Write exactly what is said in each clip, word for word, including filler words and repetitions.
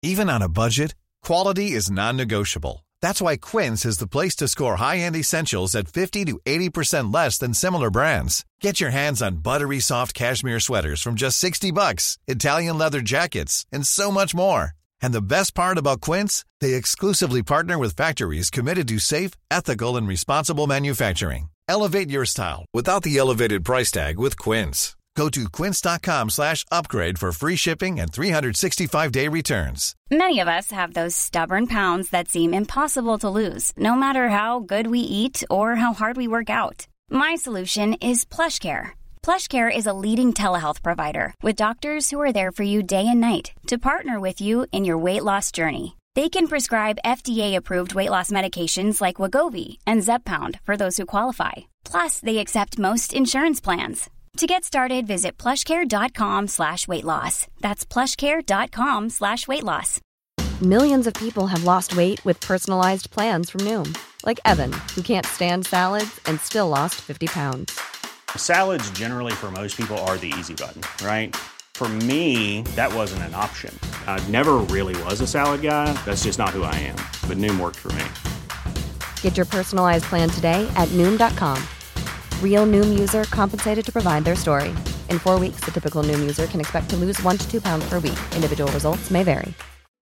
Even on a budget, quality is non-negotiable. That's why Quince is the place to score high-end essentials at fifty to eighty percent less than similar brands. Get your hands on buttery soft cashmere sweaters from just sixty bucks, Italian leather jackets, and so much more. And the best part about Quince, they exclusively partner with factories committed to safe, ethical, and responsible manufacturing. Elevate your style without the elevated price tag with Quince. Go to quince.com slash upgrade for free shipping and three sixty-five day returns. Many of us have those stubborn pounds that seem impossible to lose, no matter how good we eat or how hard we work out. My solution is PlushCare. PlushCare is a leading telehealth provider with doctors who are there for you day and night to partner with you in your weight loss journey. They can prescribe F D A-approved weight loss medications like Wegovy and Zepbound for those who qualify. Plus, they accept most insurance plans. To get started, visit plushcare.com slash weight loss. That's plushcare.com slash weight loss. Millions of people have lost weight with personalized plans from Noom. Like Evan, who can't stand salads and still lost fifty pounds. Salads generally for most people are the easy button, right? For me, that wasn't an option. I never really was a salad guy. That's just not who I am. But Noom worked for me. Get your personalized plan today at Noom dot com. Real Noom user compensated to provide their story. In four weeks, the typical Noom user can expect to lose one to two pounds per week. Individual results may vary.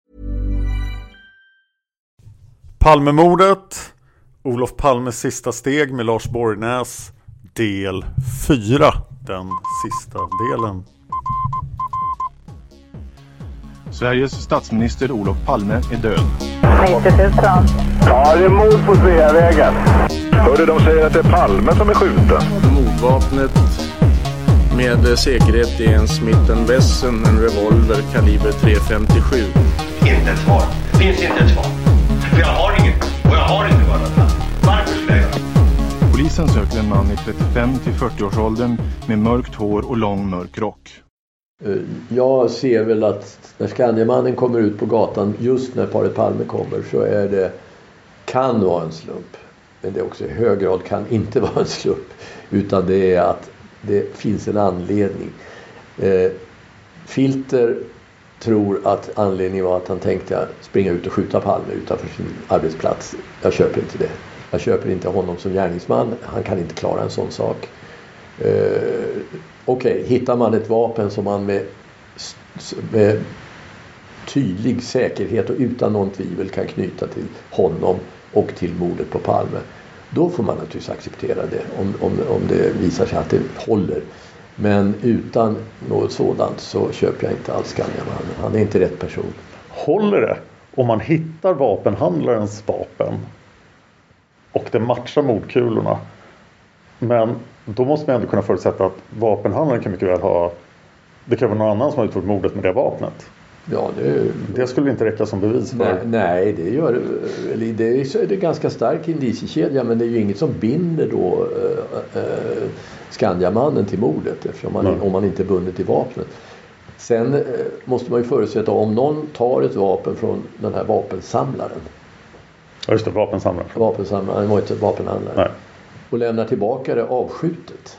Palmemordet, Olof Palmes sista steg med Lars Borgnäs, del fyra, den sista delen. Sveriges statsminister Olof Palme är död. nittio tusen. Ja, det är mord på Sveavägen. Hörde de säger att det är Palme som är skjuten. Mordvapnet med säkerhet är en Smith and Wesson, en revolver kaliber tre femtiosju. Inte ett svar. Det finns inte ett svar. För jag har inget. Och jag har inte varit. Varför skulle jag göra? Polisen söker en man i trettiofem till fyrtio-årsåldern med mörkt hår och lång mörk rock. Jag ser väl att när Skandiamannen kommer ut på gatan just när paret Palme kommer, så är det, kan vara en slump. Men det är också i hög grad kan inte vara en slump. Utan det är att det finns en anledning. Eh, Filter tror att anledningen var att han tänkte springa ut och skjuta Palme utanför sin arbetsplats. Jag köper inte det. Jag köper inte honom som gärningsman. Han kan inte klara en sån sak. Eh, Okej, okay, hittar man ett vapen som man med, med tydlig säkerhet och utan någon tvivel kan knyta till honom och till mordet på Palme, då får man naturligtvis acceptera det om, om, om det visar sig att det håller. Men utan något sådant så köper jag inte alls Skandiamannen. Han är inte rätt person. Håller det om man hittar vapenhandlarens vapen och det matchar mordkulorna? Men då måste man ändå kunna förutsätta att vapenhandlaren kan mycket väl ha... Det kan vara någon annan som har utfört mordet med det vapnet. Ja, det, det skulle inte räcka som bevis för... Nej, nej det gör eller det är det är ganska stark indiciekedja, men det är ju inget som binder då äh, äh, Skandiamannen till mordet, eftersom man, om man inte är bunden till vapnet. Sen äh, måste man ju förutsätta om någon tar ett vapen från den här vapensamlaren. Ja, just det, vapensamlaren. Vapensamlaren, han var inte vapenhandlare. Nej. Och lämnar tillbaka det avskjutet,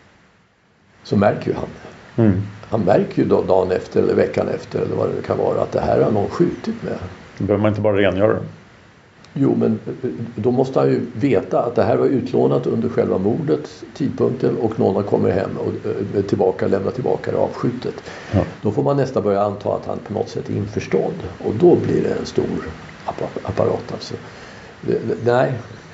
så märker ju han. Mm. Han märker ju då dagen efter eller veckan efter eller vad det kan vara att det här har någon skjutit med. Då behöver man inte bara rengöra det. Jo, men då måste han ju veta att det här var utlånat under själva mordet, tidpunkten, och någon har kommit hem och tillbaka, lämnat tillbaka det avskjutet. Ja. Då får man nästan börja anta att han på något sätt är införstådd, och då blir det en stor apparat alltså. Nej.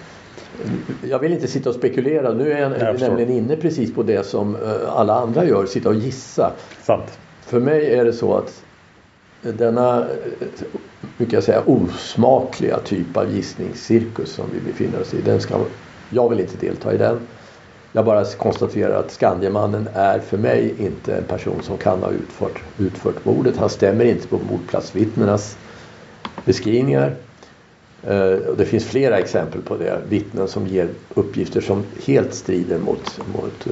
Jag vill inte sitta och spekulera. Nu är jag, jag nämligen inne precis på det som alla andra gör, sitta och gissa. Sant. För mig är det så att denna, mycket jag säga, osmakliga typ av gissningscirkus som vi befinner oss i, den ska, jag vill inte delta i den. Jag bara konstaterar att Skandiamannen är för mig inte en person som kan ha utfört, utfört mordet. Han stämmer inte på mordplatsvittnenas beskrivningar. Det finns flera exempel på det. Vittnen som ger uppgifter som helt strider mot, mot,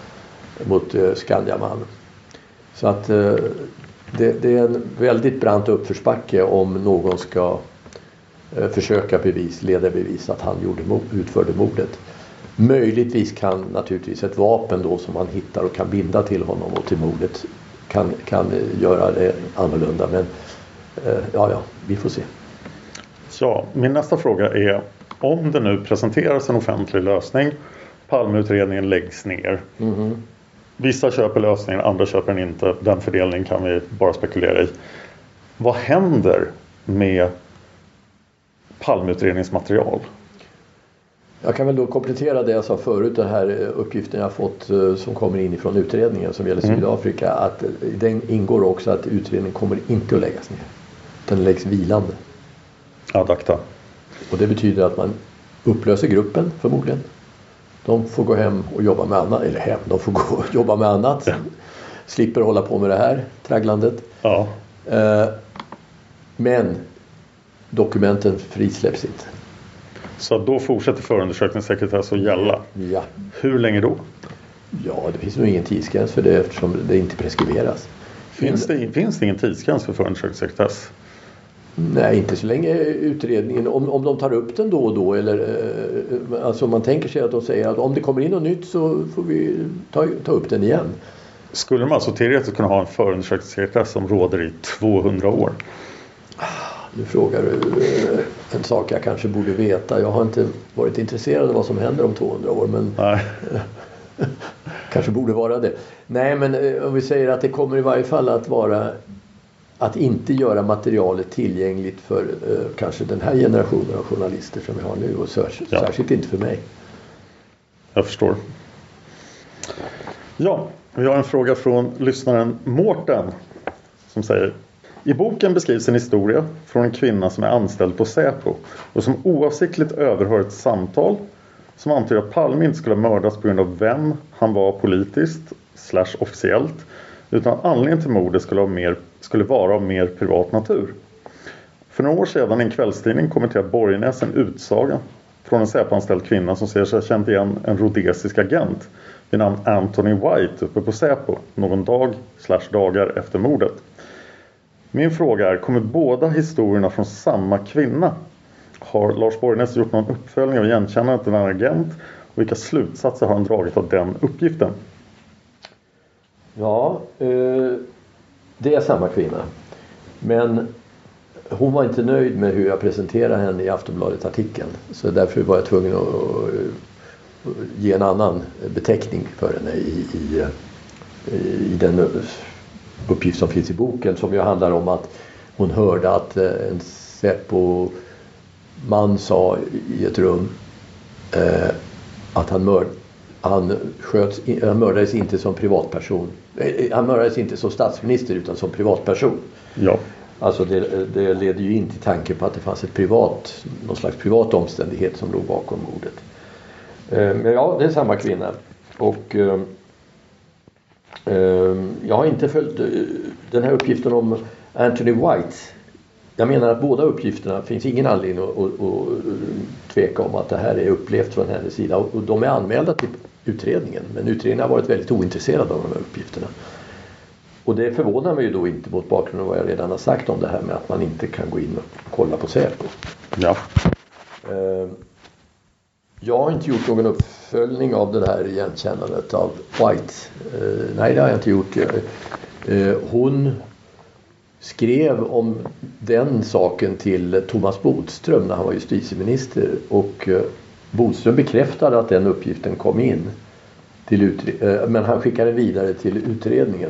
mot Skandiamannen. Så att det, det är en väldigt brant uppförsbacke om någon ska försöka bevis, leda bevis att han gjorde, utförde mordet. Möjligtvis kan naturligtvis ett vapen då som man hittar och kan binda till honom och till mordet kan, kan göra det annorlunda. Men ja, ja, vi får se. Ja, min nästa fråga är, om det nu presenteras en offentlig lösning, Palmeutredningen läggs ner. Mm-hmm. Vissa köper lösningen, andra köper den inte. Den fördelningen kan vi bara spekulera i. Vad händer med Palmeutredningsmaterial? Jag kan väl då komplettera det jag sa förut, den här uppgiften jag fått som kommer in ifrån utredningen som gäller mm. Sydafrika, att den ingår också att utredningen kommer inte att läggas ner. Den läggs vilande. Ad acta. Och det betyder att man upplöser gruppen förmodligen. De får gå hem och jobba med annat, eller hem, de får gå och jobba med annat. Ja. Slipper hålla på med det här tragglandet. Ja. Eh, men dokumenten frisläpps inte. Så då fortsätter förundersökningssekretess att gälla? Ja. Hur länge då? Ja, det finns nog ingen tidsgräns för det eftersom det inte preskriberas. Finns det, finns det ingen tidsgräns för förundersökningssekretess? Nej, inte så länge utredningen, om, om de tar upp den då och då, eller alltså man tänker sig att de säger att om det kommer in något nytt så får vi ta, ta upp den igen. Skulle man alltså teoretiskt kunna ha en förundersökningssekretess som råder i tvåhundra år? Nu frågar du en sak jag kanske borde veta. Jag har inte varit intresserad av vad som händer om tvåhundra år, men nej. kanske borde vara det. Nej, men om vi säger att det kommer i varje fall att vara att inte göra materialet tillgängligt för eh, kanske den här generationen av journalister som vi har nu, och särskilt, ja. särskilt inte för mig. Jag förstår. Ja, vi har en fråga från lyssnaren Mårten som säger: i boken beskrivs en historia från en kvinna som är anställd på Säpo och som oavsiktligt överhör ett samtal som antyder att Palme inte skulle ha mördats på grund av vem han var politiskt slash officiellt, utan anledningen till mordet skulle, ha mer, skulle vara av mer privat natur. För några år sedan i en kvällstidning kommenterade Borgnäs en utsaga från en Säpo-anställd kvinna som säger sig ha känt igen en rhodesisk agent vid namn Anthony White uppe på Säpo någon dag slash dagar efter mordet. Min fråga är, kommer båda historierna från samma kvinna? Har Lars Borgnäs gjort någon uppföljning av igenkännandet av en agent? Och vilka slutsatser har han dragit av den uppgiften? Ja, eh, det är samma kvinna. Men hon var inte nöjd med hur jag presenterade henne i Aftonbladet-artikeln. Så därför var jag tvungen att, att ge en annan beteckning för henne i, i, i den uppgift som finns i boken, som ju handlar om att hon hörde att en Säpo-man sa i ett rum eh, att han, mörd, han, sköts, han mördades inte som privatperson. Han mördades inte som statsminister utan som privatperson. Ja. Alltså det, det leder ju inte till tanke på att det fanns ett privat, någon slags privat omständighet som låg bakom mordet. Eh, men ja, det är samma kvinna. Och eh, jag har inte följt den här uppgiften om Anthony White. Jag menar att båda uppgifterna finns ingen anledning att, att, att tveka om att det här är upplevt från hennes sida. Och de är anmälda till utredningen. Men utredningen har varit väldigt ointresserad av de här uppgifterna. Och det förvånar mig ju då inte mot bakgrund av vad jag redan har sagt om det här med att man inte kan gå in och kolla på Säpo. Ja. Jag har inte gjort någon uppföljning av det här igenkännandet av White. Eh, nej, det har jag inte gjort. Eh, hon skrev om den saken till Thomas Bodström när han var justitieminister. Och eh, Bodström bekräftade att den uppgiften kom in. Till utre- eh, men han skickade vidare till utredningen.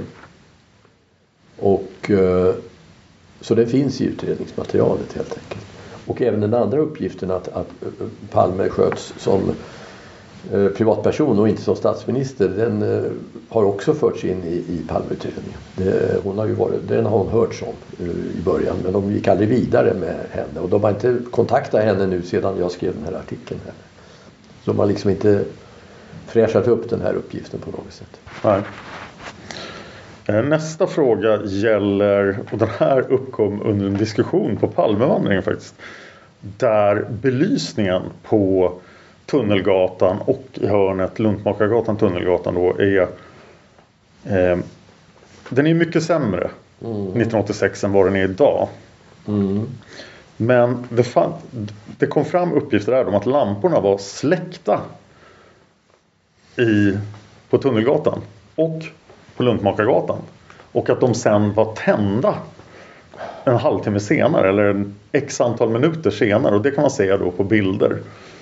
Och eh, så det finns i utredningsmaterialet helt enkelt. Och även den andra uppgiften att, att Palme sköts som eh, privatperson och inte som statsminister, den eh, har också förts in i, i Palmeutredningen. Det, hon har ju varit, den har hon hört om eh, i början, men de gick aldrig vidare med henne. Och de har inte kontaktat henne nu sedan jag skrev den här artikeln. Här. Så de har liksom inte fräschat upp den här uppgiften på något sätt. Nej. Nästa fråga gäller, och den här uppkom under en diskussion på Palmevandringen faktiskt, där belysningen på Tunnelgatan och i hörnet Luntmakargatan, Tunnelgatan då är eh, den är mycket sämre mm. nittonhundraåttiosex än vad den är idag. Mm. Men det, fann, det kom fram uppgifter där om att lamporna var släckta i, på Tunnelgatan och på Luntmakargatan. Och att de sen var tända en halvtimme senare eller en x antal minuter senare, och det kan man se då på bilder.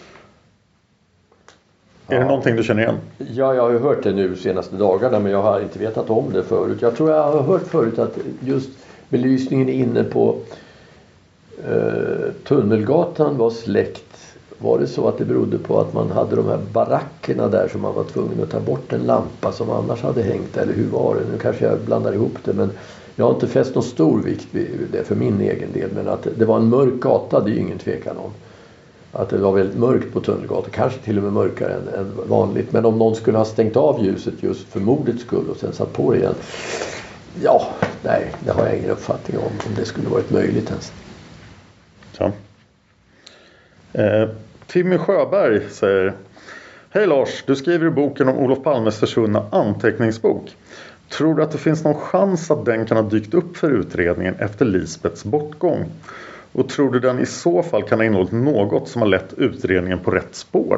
Är ja. det någonting du känner igen? Ja, jag har ju hört det nu senaste dagarna, men jag har inte vetat om det förut. Jag tror jag har hört förut att just belysningen inne på eh, Tunnelgatan var släckt. Var det så att det berodde på att man hade de här barackerna där som man var tvungen att ta bort en lampa som annars hade hängt, eller hur var det? Nu kanske jag blandar ihop det, men jag har inte fäst någon stor vikt vid det för min egen del. Men att det var en mörk gata, det är ju ingen tvekan om. Att det var väldigt mörkt på Tunnelgatan, kanske till och med mörkare än, än vanligt. Men om någon skulle ha stängt av ljuset just för mordets skull och sen satt på det igen. Ja, nej, det har jag ingen uppfattning om, om det skulle varit möjligt ens. Så. Eh, Timmy Sjöberg säger: Hej Lars, du skriver i boken om Olof Palmes försvunna anteckningsbok. Tror du att det finns någon chans att den kan ha dykt upp för utredningen efter Lisbeths bortgång? Och tror du den i så fall kan ha innehållit något som har lett utredningen på rätt spår?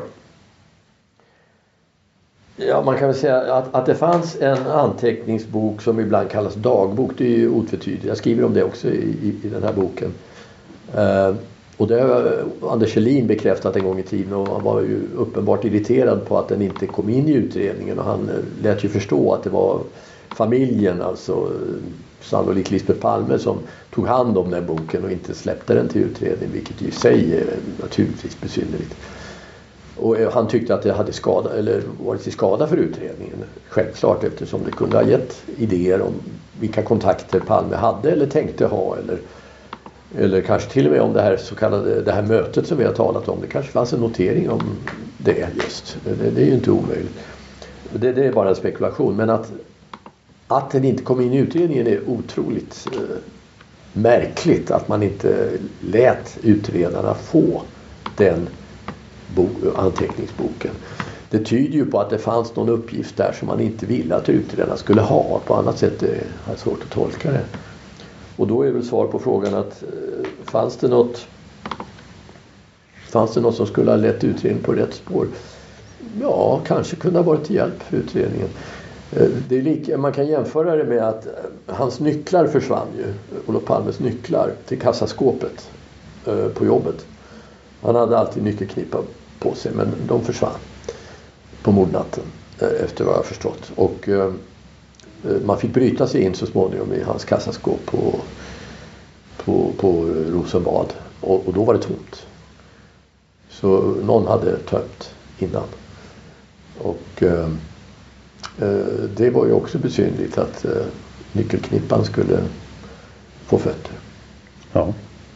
Ja, man kan väl säga att, att det fanns en anteckningsbok som ibland kallas dagbok. Det är ju otvetydigt. Jag skriver om det också i, i, i den här boken. Uh, och det har Anders Kjellin bekräftat en gång i tiden, och han var ju uppenbart irriterad på att den inte kom in i utredningen, och han lät ju förstå att det var familjen, alltså sannolikt Lisbeth Palme, som tog hand om den boken och inte släppte den till utredning, vilket i sig är naturligtvis besynnerligt. Och han tyckte att det hade skada, eller varit till skada för utredningen, självklart, eftersom det kunde ha gett idéer om vilka kontakter Palme hade eller tänkte ha, eller Eller kanske till och med om det här så kallade det här mötet som vi har talat om. Det kanske fanns en notering om det just. Det, det är ju inte omöjligt. Det, det är bara en spekulation. Men att, att den inte kom in i utredningen är otroligt eh, märkligt. Att man inte lät utredarna få den bo- anteckningsboken. Det tyder ju på att det fanns någon uppgift där som man inte ville att utredarna skulle ha. På annat sätt är det svårt att tolka det. Och då är väl svar på frågan att eh, fanns det något fanns det något som skulle ha lett utredningen på rätt spår? Ja, kanske kunde ha varit till hjälp för utredningen. Eh, det är lika, man kan jämföra det med att eh, hans nycklar försvann ju. Olof Palmes nycklar till kassaskåpet eh, på jobbet. Han hade alltid nyckelknippar på sig, men de försvann på mordnatten eh, efter vad jag förstått. Och eh, man fick bryta sig in så småningom i hans kassaskåp på, på, på Rosenbad. Och, och då var det tomt. Så någon hade tömt innan. Och eh, det var ju också besynligt att eh, nyckelknippan skulle få fötter. Ja.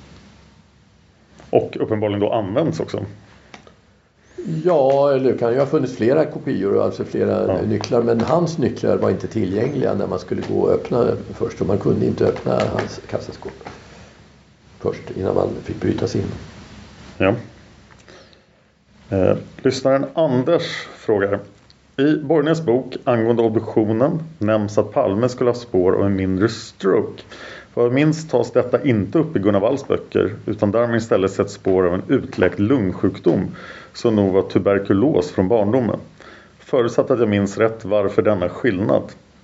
Och uppenbarligen då används också. Ja, eller det kan ju ha funnits flera kopior, alltså flera ja. nycklar. Men hans nycklar var inte tillgängliga när man skulle gå och öppna först. Och man kunde inte öppna hans kassaskåp först innan man fick bryta sig in. Ja. Eh, lyssnaren Anders frågar: i Borgnäs bok angående obduktionen nämns att Palme skulle ha spår av en mindre stroke. För minst tas detta inte upp i Gunnar Walls böcker, utan därmed istället sett spår av en utläkt lungsjukdom som nog var tuberkulos från barndomen. Förutsatt att jag minns rätt, varför denna skillnad?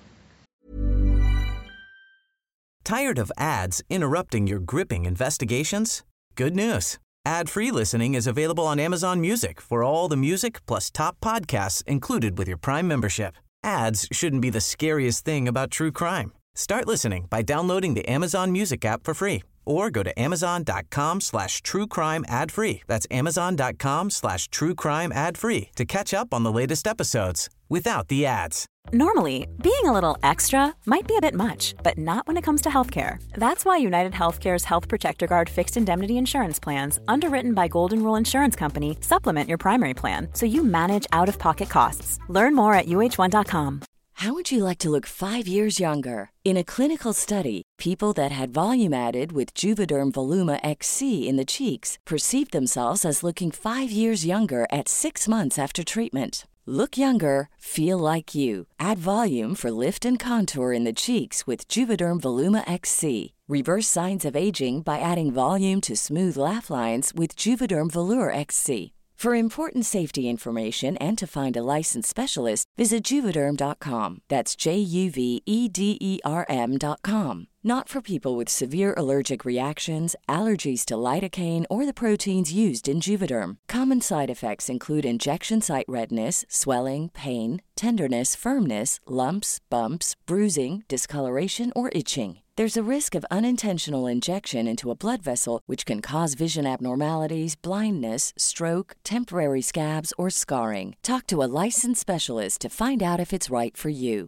Tired of ads interrupting your gripping investigations? Good news. Ad-free listening is available on Amazon Music for all the music plus top podcasts included with your Prime membership. Ads shouldn't be the scariest thing about true crime. Start listening by downloading the Amazon Music app for free or go to amazon.com slash true crime ad free. That's amazon.com slash true crime ad free to catch up on the latest episodes without the ads. Normally, being a little extra might be a bit much, but not when it comes to healthcare. That's why United Healthcare's Health Protector Guard fixed indemnity insurance plans, underwritten by Golden Rule Insurance Company, supplement your primary plan so you manage out-of-pocket costs. Learn more at U H one dot com. How would you like to look five years younger? In a clinical study, people that had volume added with Juvederm Voluma X C in the cheeks perceived themselves as looking five years younger at six months after treatment. Look younger, feel like you. Add volume for lift and contour in the cheeks with Juvederm Voluma X C. Reverse signs of aging by adding volume to smooth laugh lines with Juvederm Volure X C. For important safety information and to find a licensed specialist, visit juvederm dot com. That's J U V E D E R M dot com. Not for people with severe allergic reactions, allergies to lidocaine, or the proteins used in Juvederm. Common side effects include injection site redness, swelling, pain, tenderness, firmness, lumps, bumps, bruising, discoloration, or itching. There's a risk of unintentional injection into a blood vessel, which can cause vision abnormalities, blindness, stroke, temporary scabs, or scarring. Talk to a licensed specialist to find out if it's right for you.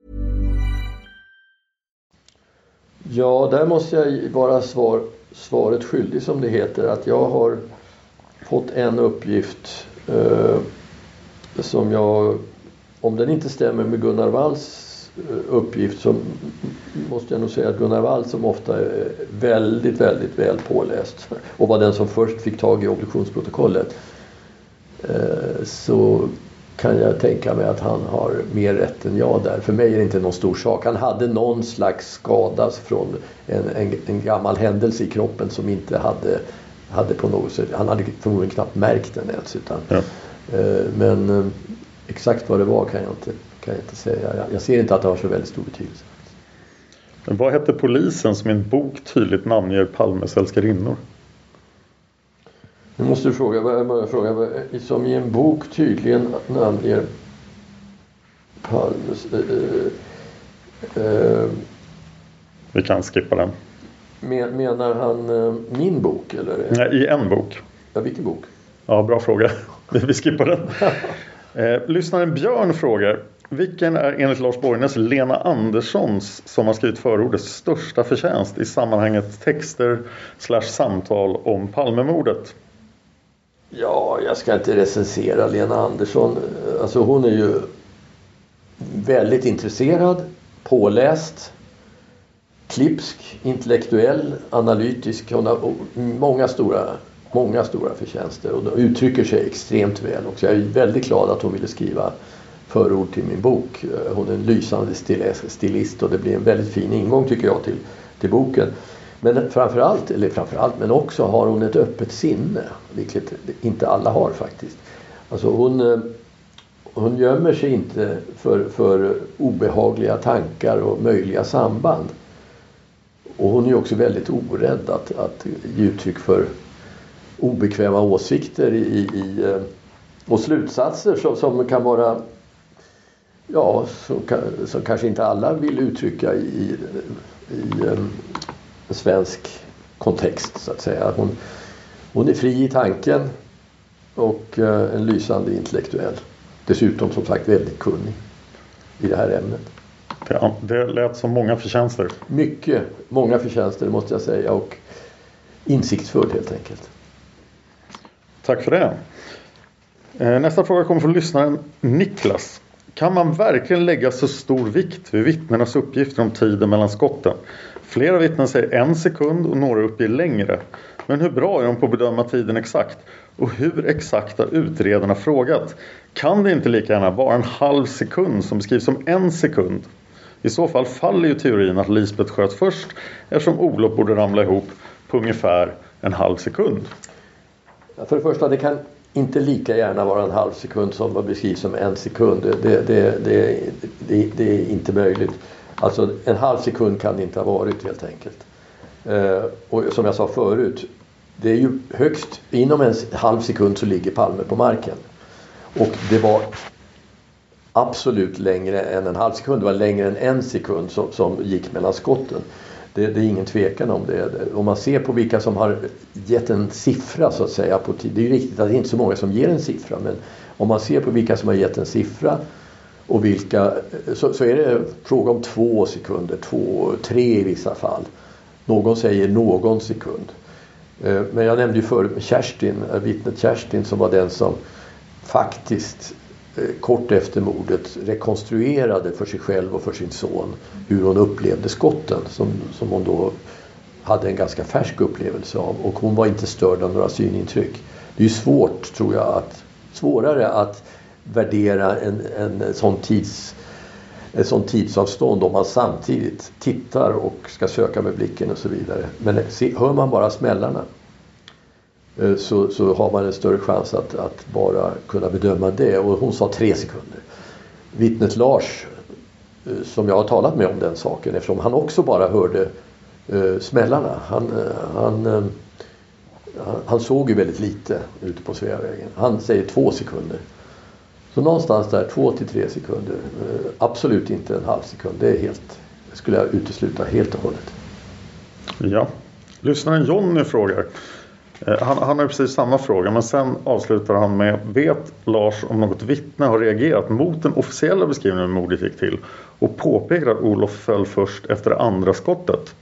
Ja, där måste jag vara svar, svaret skyldig, som det heter. Att jag har fått en uppgift eh, som jag, om den inte stämmer med Gunnar Walls uppgift, så måste jag nog säga att Gunnar Wall, som ofta är väldigt, väldigt väl påläst och var den som först fick tag i obduktionsprotokollet, eh, så kan jag tänka mig att han har mer rätt än jag där. För mig är det inte någon stor sak. Han hade någon slags skada från en, en, en gammal händelse i kroppen som inte hade, hade på något sätt, han hade förmodligen knappt märkt den ens. Utan, ja. eh, men eh, exakt vad det var kan jag inte, kan jag inte säga. Jag, jag ser inte att det har så väldigt stor betydelse. Men vad hette polisen som i en bok tydligt namnger Palmes älskarinnor? Nu måste du fråga, vad fråga som i en bok tydligen namnger Palmes... Äh, äh, Vi kan skippa den. Men, menar han äh, min bok? Eller? Nej, i en bok. Ja, vilken bok? Ja, bra fråga. Vi skippar den. eh, lyssnaren Björn frågar: vilken är enligt Lars Borgnäs Lena Anderssons, som har skrivit förordets, största förtjänst i sammanhanget texter slash samtal om Palmemordet? Ja, jag ska inte recensera Lena Andersson. Alltså hon är ju väldigt intresserad, påläst, klipsk, intellektuell, analytisk. Hon har många stora, många stora förtjänster och uttrycker sig extremt väl. Och jag är väldigt glad att hon ville skriva förord till min bok. Hon är en lysande stilist och det blir en väldigt fin ingång, tycker jag, till, till boken. Men framförallt, eller framförallt, men också har hon ett öppet sinne, vilket inte alla har faktiskt. Alltså hon, hon gömmer sig inte för, för obehagliga tankar och möjliga samband. Och hon är också väldigt orädd att, att ge uttryck för obekväma åsikter i, i, och slutsatser som, som kan vara, ja, som, som kanske inte alla vill uttrycka i, i, i en svensk kontext, så att säga. Hon, hon är fri i tanken och en lysande intellektuell. Dessutom som sagt väldigt kunnig i det här ämnet. Det, det lät som många förtjänster. Mycket, många förtjänster måste jag säga, och insiktsfull helt enkelt. Tack för det. Nästa fråga kommer från lyssnaren Niklas. Kan man verkligen lägga så stor vikt vid vittnenas uppgifter om tiden mellan skotten? Flera vittnen säger en sekund och några uppger längre. Men hur bra är de på att bedöma tiden exakt? Och hur exakt har utredarna frågat? Kan det inte lika gärna vara en halv sekund som beskrivs som en sekund? I så fall faller ju teorin att Lisbeth sköt först, eftersom Olof borde ramla ihop på ungefär en halv sekund. För det första, det kan inte lika gärna vara en halv sekund som beskrivs som en sekund. Det, det, det, det, det är inte möjligt. Alltså en halv sekund kan det inte ha varit, helt enkelt. Eh, och som jag sa förut, det är ju högst, inom en halv sekund så ligger Palme på marken. Och det var absolut längre än en halv sekund, det var längre än en sekund som, som gick mellan skotten. Det, det är ingen tvekan om det. Om man ser på vilka som har gett en siffra, så att säga, på tid. Det är ju riktigt att det är inte så många som ger en siffra, men om man ser på vilka som har gett en siffra och vilka, så, så är det fråga om två sekunder, två, tre i vissa fall. Någon säger någon sekund. Men jag nämnde ju förut Kerstin, vittnet Kerstin, som var den som faktiskt kort efter mordet rekonstruerade för sig själv och för sin son hur hon upplevde skotten, som, som hon då hade en ganska färsk upplevelse av, och hon var inte störd av några synintryck. Det är ju svårt, tror jag, att svårare att värdera en, en sån tids ett sånt tidsavstånd om man samtidigt tittar och ska söka med blicken och så vidare. Men se, hör man bara smällarna, så, så har man en större chans att, att bara kunna bedöma det. Och hon sa tre sekunder. Vittnet Lars, som jag har talat med om den saken, eftersom han också bara hörde uh, smällarna. Han, uh, han, uh, han såg ju väldigt lite ute på Sveavägen. Han säger två sekunder. Så någonstans där, två till tre sekunder. Uh, absolut inte en halv sekund. Det är helt, det skulle jag utesluta helt och hållet. Ja. Lyssnaren Jonny frågar. Han, han har precis samma fråga, men sen avslutar han med: vet Lars om något vittne har reagerat mot den officiella beskrivningen av mordet gick till och påpekar att Olof föll först efter det andra skottet?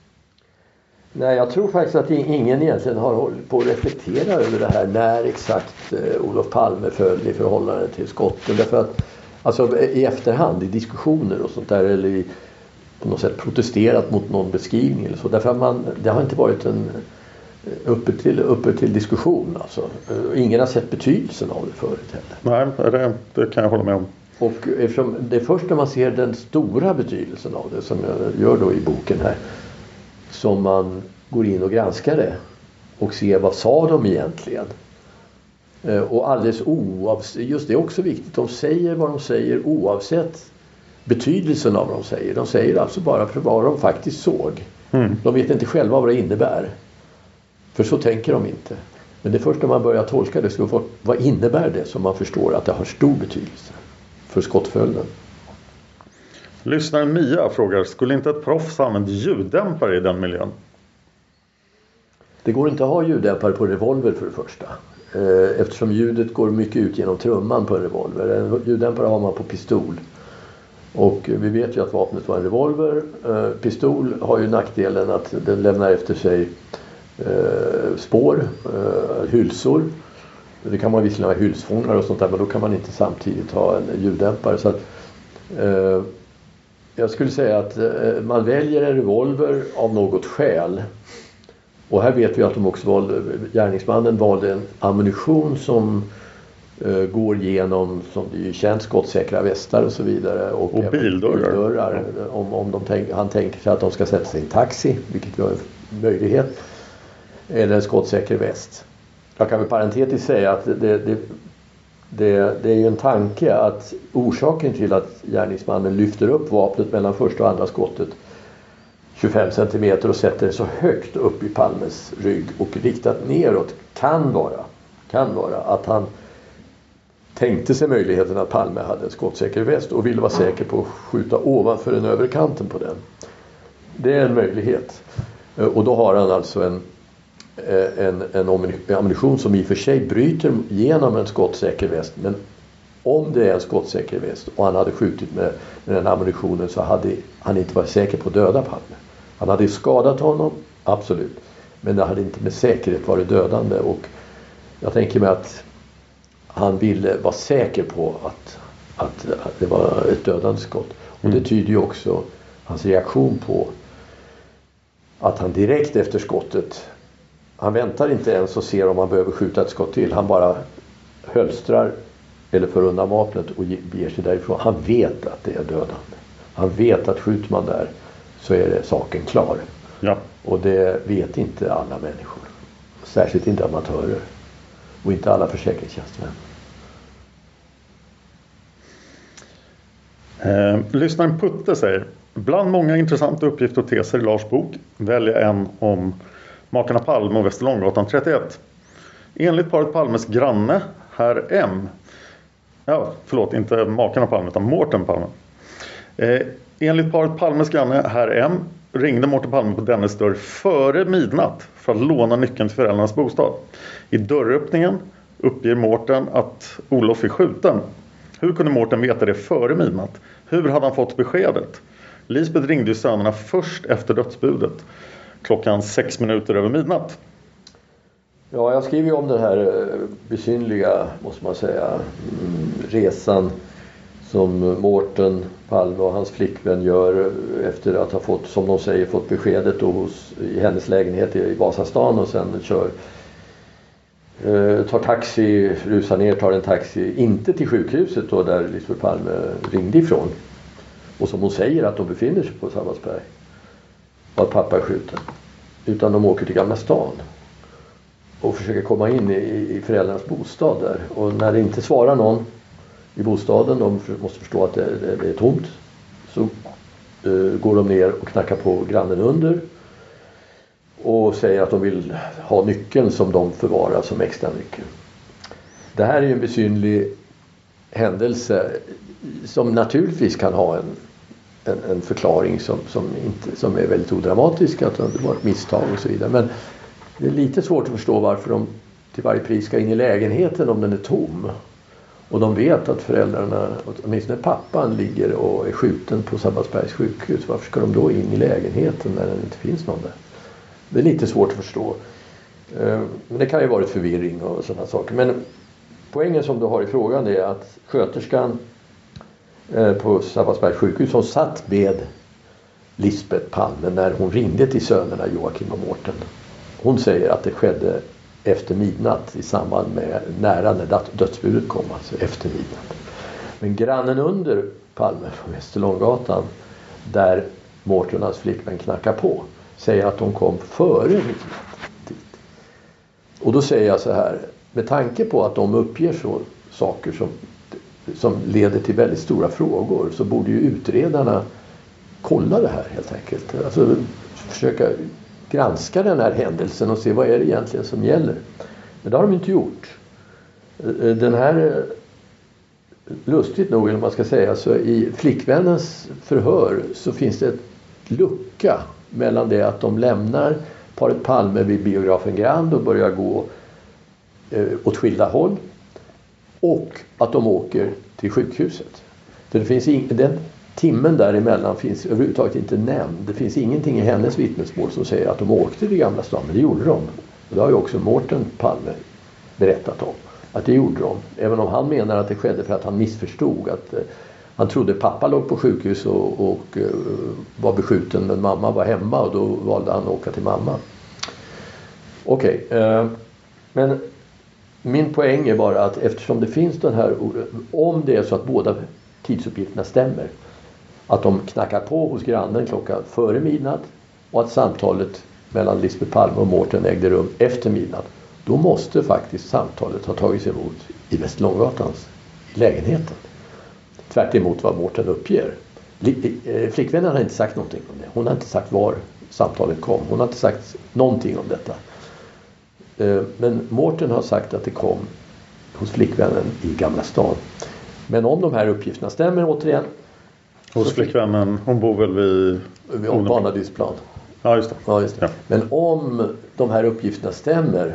Nej, jag tror faktiskt att ingen egentligen har hållit på att reflektera över det här när exakt eh, Olof Palme föll i förhållande till skotten. Därför att alltså, i efterhand, i diskussioner och sånt där, eller i, på något sätt protesterat mot någon beskrivning eller så. Därför att man, det har inte varit en uppe till, uppe till diskussion. Alltså. Ingen har sett betydelsen av det förut heller. Nej, det, det kan jag hålla med om. Och eftersom det är först när man ser den stora betydelsen av det, som jag gör då i boken här, som man går in och granskar det och ser vad sa de egentligen. Och alldeles oavsett, just det är också viktigt, de säger vad de säger oavsett betydelsen av vad de säger. De säger alltså bara för vad de faktiskt såg. Mm. De vet inte själva vad det innebär. För så tänker de inte. Men det är först när man börjar tolka det, så vad innebär det, som man förstår att det har stor betydelse för skottföljden. Lyssnaren Mia frågar: skulle inte ett proffs använda ljuddämpare i den miljön? Det går inte att ha ljuddämpare på revolver för det första. Eftersom ljudet går mycket ut genom trumman på en revolver. En ljuddämpare har man på pistol. Och vi vet ju att vapnet var en revolver. Pistol har ju nackdelen att den lämnar efter sig Eh, spår, eh, hylsor. Det kan man visserligen ha hylsfångare och sånt där, men då kan man inte samtidigt ha en ljuddämpare. Så att, eh, jag skulle säga att eh, man väljer en revolver av något skäl. Och här vet vi att de också valde, gärningsmannen valde en ammunition som eh, går genom, som det är ju känt, skottsäkra västar och så vidare. Och, och bildörrar. bildörrar. Om, om de tänk, han tänker sig att de ska sätta sig i en taxi, vilket är en möjlighet. Eller en skottsäker väst. Jag kan väl parentetiskt säga att det, det, det, det är ju en tanke att orsaken till att gärningsmannen lyfter upp vapnet mellan första och andra skottet tjugofem centimeter och sätter det så högt upp i Palmes rygg och riktat neråt kan vara, kan vara att han tänkte sig möjligheten att Palme hade en skottsäker väst och ville vara säker på att skjuta ovanför den övre kanten på den. Det är en möjlighet. Och då har han alltså en En, en ammunition som i och för sig bryter genom en skottsäker väst, men om det är en skottsäker väst och han hade skjutit med, med den ammunitionen, så hade han inte varit säker på att döda Palme. Han hade skadat honom, absolut, men det hade inte med säkerhet varit dödande. Och jag tänker mig att han ville vara säker på att, att, att det var ett dödande skott. Och det tyder ju också hans reaktion på att han direkt efter skottet, han väntar inte ens och ser om han behöver skjuta ett skott till. Han bara hölstrar eller för undan vapnet och ger sig därifrån. Han vet att det är dödande. Han vet att skjuter man där så är det saken klar. Ja. Och det vet inte alla människor. Särskilt inte amatörer. Och inte alla försäkringstjänstemän. Eh, lyssnaren Putte säger: bland många intressanta uppgifter och teser i Lars bok väljer en om makarna Palme och Västerlånggatan trettioett. Enligt paret Palmes granne, herr M. Ja, förlåt, inte makarna Palme utan Mårten Palme. Eh, enligt paret Palmes granne, herr M. ringde Mårten Palme på dennes dörr före midnatt för att låna nyckeln till föräldrarnas bostad. I dörröppningen uppger Mårten att Olof är skjuten. Hur kunde Mårten veta det före midnatt? Hur hade han fått beskedet? Lisbeth ringde ju sönerna först efter dödsbudet. Klockan sex minuter över midnatt. Ja, jag skriver ju om den här besynliga, måste man säga, resan som Mårten Palme och hans flickvän gör efter att ha fått, som de säger, fått beskedet då hos, i hennes lägenhet i Vasastan, och sen kör eh, tar taxi, rusar ner, tar en taxi, inte till sjukhuset då där Lisbeth Palme ringde ifrån, och som hon säger att de befinner sig på Sabbatsberg och att pappa är skjuten, utan de åker till Gamla stan. och försöker komma in i, i föräldrarnas bostad där. Och när det inte svarar någon i bostaden, de måste förstå att det, det, det är tomt, så uh, går de ner och knackar på grannen under och säger att de vill ha nyckeln som de förvarar som extra nyckel. Det här är ju en besynlig händelse som naturligtvis kan ha en, en, en förklaring som, som, inte, som är väldigt odramatisk, att det var ett misstag och så vidare. Men det är lite svårt att förstå varför de till varje pris ska in i lägenheten om den är tom. Och de vet att föräldrarna, åtminstone pappan, ligger och är skjuten på Sabbatsbergs sjukhus. Varför ska de då in i lägenheten när det inte finns någon där? Det är lite svårt att förstå. Men det kan ju vara ett förvirring och sådana saker. Men poängen som du har i frågan är att sköterskan på Sabbatsbergs sjukhus som satt med Lisbeth Palme när hon ringde till sönerna Joakim och Mårten. Hon säger att det skedde efter midnatt i samband med nära när dödsbudet kom, alltså efter midnatt. Men grannen under Palme från Västerlånggatan, där Mårten och hans flickvän knackar på, säger att de kom före midnatt dit. Och då säger jag så här, med tanke på att de uppger så saker som, som leder till väldigt stora frågor, så borde ju utredarna kolla det här helt enkelt. Alltså försöka granska den här händelsen och se vad är det egentligen som gäller. Men det har de inte gjort. Den här, lustigt nog eller man ska säga, så i flickvännens förhör så finns det ett lucka mellan det att de lämnar paret Palme vid biografen Grand och börjar gå eh, åt skilda håll, och att de åker till sjukhuset. För det finns ing- den timmen däremellan finns överhuvudtaget inte nämnd. Det finns ingenting i hennes vittnesmål som säger att de åkte till Gamla stan, men det gjorde de. Och det har ju också Mårten Palme berättat om, att det gjorde de. Även om han menar att det skedde för att han missförstod att eh, han trodde pappa låg på sjukhus och, och uh, var beskjuten, men mamma var hemma och då valde han att åka till mamma. Okej, okay, uh, men min poäng är bara att eftersom det finns den här, om det är så att båda tidsuppgifterna stämmer, att de knackar på hos grannen klockan före midnatt och att samtalet mellan Lisbeth Palme och Mårten ägde rum efter midnatt, då måste faktiskt samtalet ha tagits emot i Västerlånggatans i lägenheten. Tvärt emot vad Mårten uppger. Flickvännen har inte sagt någonting om det. Hon har inte sagt var samtalet kom. Hon har inte sagt någonting om detta. Men Mårten har sagt att det kom hos flickvännen i Gamla stan. Men om de här uppgifterna stämmer återigen. Hos flickvännen, hon bor väl vid... Vid Banadisplan. Ja, just det. Ja, just det. Ja. Men om de här uppgifterna stämmer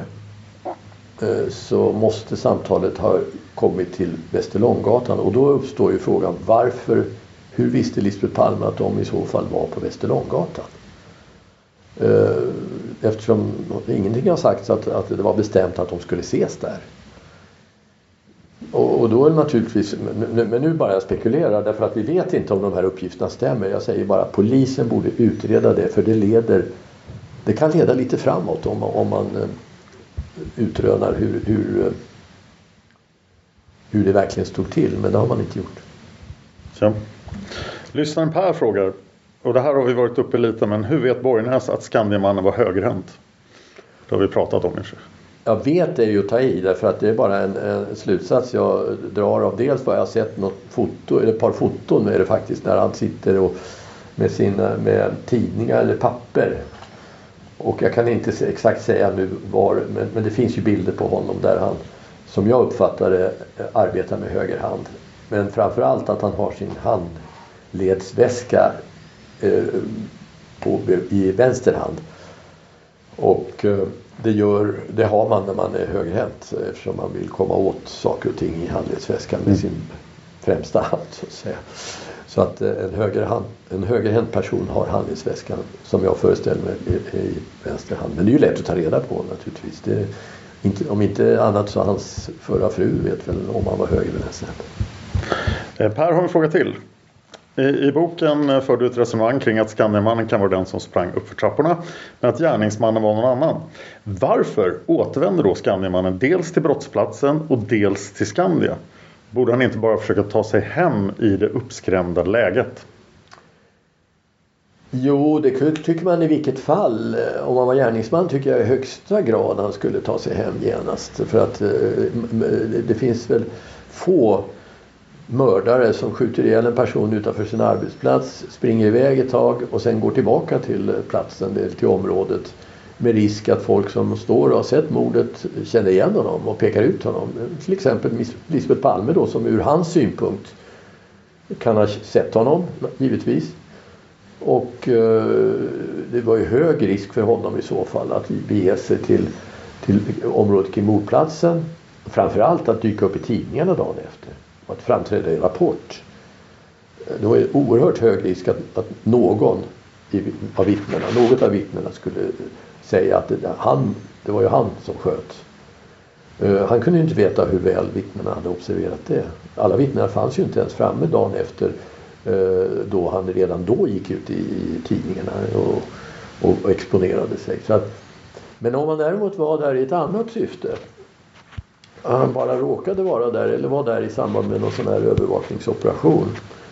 så måste samtalet ha kommit till Västerlånggatan, och då uppstår ju frågan, varför, hur visste Lisbeth Palme att de i så fall var på Västerlånggatan? Eftersom ingenting har sagts att, att det var bestämt att de skulle ses där. Och, och då är det naturligtvis, men nu bara jag spekulerar därför att vi vet inte om de här uppgifterna stämmer. Jag säger bara att polisen borde utreda det, för det leder, det kan leda lite framåt om, om man utrönar hur, hur, hur det verkligen stod till, men det har man inte gjort. Så. Lyssnaren Per frågar, och det här har vi varit uppe lite, men hur vet Borgnäs att Skandiamannen var högerhänt? Det har vi pratat om kanske. Jag vet det är ju att ta i, därför att det är bara en, en slutsats jag drar av dels vad jag har sett något foto, eller ett par foton är det faktiskt, när han sitter och med sina med tidningar eller papper. Och jag kan inte exakt säga nu var, men, men det finns ju bilder på honom där han, som jag uppfattar det, arbetar med höger hand. Men framförallt att han har sin handledsväska eh, på, i vänster hand. Och eh, det, gör, det har man när man är högerhänt, eftersom man vill komma åt saker och ting i handledsväskan med sin främsta hand, så att säga. Så att en, högerhand, en högerhänt person har handledsväskan, som jag föreställer mig, i, i vänster hand. Men det är ju lätt att ta reda på naturligtvis. Det är inte, om inte annat så hans förra fru vet väl om han var höger eller vänster. Per har en fråga till. I, I boken för du ett resonemang kring att Skandiamannen kan vara den som sprang upp för trapporna, men att gärningsmannen var någon annan. Varför återvänder då Skandiamannen dels till brottsplatsen och dels till Skandia? Borde han inte bara försöka ta sig hem i det uppskrämda läget? Jo, det tycker man i vilket fall. Om man var gärningsman tycker jag i högsta grad han skulle ta sig hem genast. För att det finns väl få mördare som skjuter ihjäl en person utanför sin arbetsplats, springer iväg ett tag och sen går tillbaka till platsen, till området, med risk att folk som står och har sett mordet känner igen honom och pekar ut honom. Till exempel Lisbeth Palme då, som ur hans synpunkt kan ha sett honom, givetvis. Och eh, det var ju hög risk för honom i så fall att bege sig till, till området kring mordplatsen. Framförallt att dyka upp i tidningarna dagen efter. Och att framträda i Rapport. Det var ju oerhört hög risk att, att någon i, av vittnena, något av vittnena skulle säga att det, han, det var ju han som sköt. Uh, han kunde ju inte veta hur väl vittnena hade observerat det. Alla vittnena fanns ju inte ens framme dagen efter, uh, då han redan då gick ut i, i tidningarna och, och, och exponerade sig. Så att, men om man däremot var där i ett annat syfte, han bara råkade vara där eller var där i samband med någon sån här övervakningsoperation,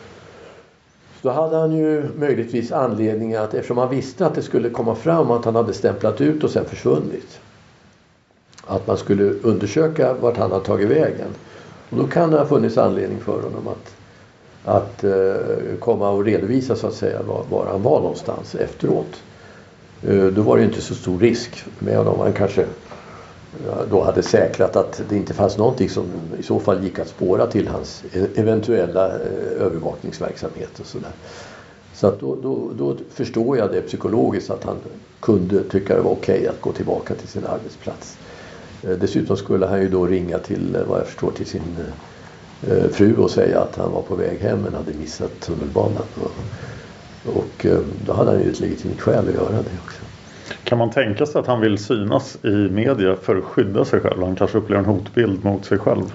då hade han ju möjligtvis anledning att, eftersom han visste att det skulle komma fram att han hade stämplat ut och sen försvunnit, att man skulle undersöka vart han hade tagit vägen. Och då kan det ha funnits anledning för honom att, att uh, komma och redovisa så att säga var, var han var någonstans efteråt. Uh, då var det inte så stor risk med honom. Han kanske uh, då hade säkrat att det inte fanns någonting som i så fall gick att spåra till hans eventuella uh, övervakningsverksamhet och sådär. Så att då, då, då förstår jag det psykologiskt att han kunde tycka det var okej att gå tillbaka till sin arbetsplats. Dessutom skulle han ju då ringa till, vad jag förstår, till sin eh, fru och säga att han var på väg hem men hade missat tunnelbanan. Och, och eh, då hade han ju ett legitimt skäl att göra det också. Kan man tänka sig att han vill synas i media för att skydda sig själv? Han kanske upplever en hotbild mot sig själv.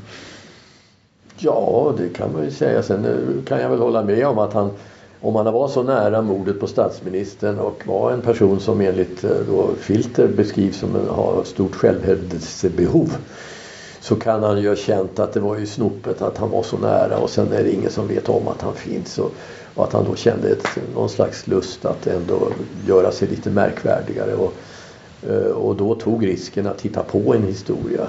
Ja, det kan man ju säga. Sen kan jag väl hålla med om att han, om han var så nära mordet på statsministern och var en person som enligt då Filter beskrivs som en, har stort självhävdelsebehov, så kan han ju ha känt att det var ju snopet att han var så nära och sen är det ingen som vet om att han finns, och, och att han då kände ett, någon slags lust att ändå göra sig lite märkvärdigare och, och då tog risken att hitta på en historia.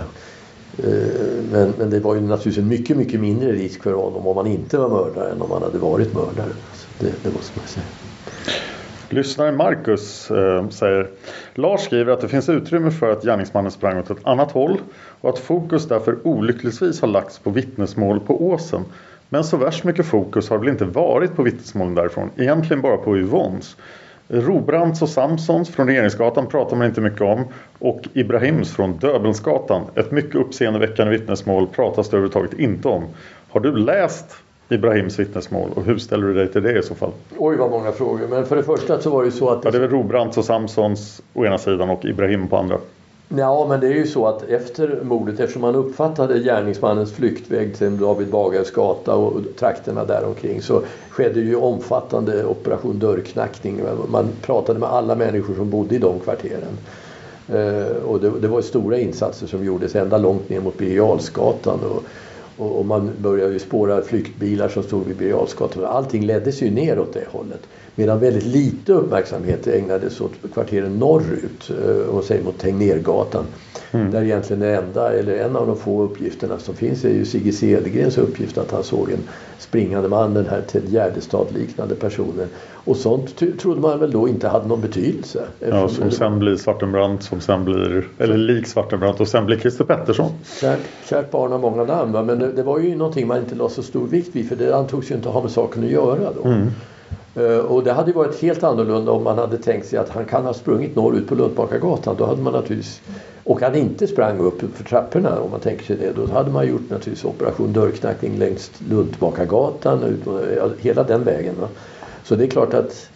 Men, men det var ju naturligtvis en mycket, mycket mindre risk för honom om han inte var mördare än om han hade varit mördare. Det, det måste man säga. Lyssnaren Marcus eh, säger: Lars skriver att det finns utrymme för att gärningsmannen sprang åt ett annat håll och att fokus därför olyckligtvis har lagts på vittnesmål på Åsen. Men så värst mycket fokus har väl inte varit på vittnesmålen därifrån, egentligen bara på Yvonnes. Robrants och Samsons från Regeringsgatan pratar man inte mycket om, och Ibrahims från Döbelnsgatan, ett mycket uppseendeväckande vittnesmål, pratas det överhuvudtaget inte om. Har du läst Ibrahims vittnesmål och hur ställer du dig till det i så fall? Oj, vad många frågor. Men för det första så var det ju så att... Ja, det är väl Robrants och Samsons å ena sidan och Ibrahim på andra. Ja, men det är ju så att efter mordet, eftersom man uppfattade gärningsmannens flyktväg till David Bagares gata och trakterna där omkring, så skedde ju omfattande operation dörrknackning. Man pratade med alla människor som bodde i de kvarteren. Eh, och det, det var stora insatser som gjordes ända långt ner mot Birger Jarlsgatan, och, och, och man började ju spåra flyktbilar som stod vid Birger Jarlsgatan. Allting leddes ju ner åt det hållet. Medan väldigt lite uppmärksamhet ägnades åt kvarteren norrut, och säg mot Tegnérgatan. Mm. Där egentligen det enda, eller en av de få uppgifterna som finns, är ju Sigge Cedergrens uppgift att han såg en springande man, den här Ted Gärdestad-liknande personen. Och sånt t- trodde man väl då inte hade någon betydelse. Ja, som sen blir Svartenbrandt, som sen blir, eller lik Svartenbrandt, och sen blir Christer Pettersson. Kärt, kärt barn har många namn, va? Men det, det var ju någonting man inte la så stor vikt vid, för det antogs ju inte ha med saken att göra då. Mm. Uh, och det hade ju varit helt annorlunda om man hade tänkt sig att han kan ha sprungit norrut på Luntbackagatan. Då hade man naturligtvis, och han inte sprang upp för trapporna, om man tänker sig det, då hade man gjort naturligtvis operation dörrknackning längs Luntbackagatan, ut, hela den vägen. Va? Så det är klart att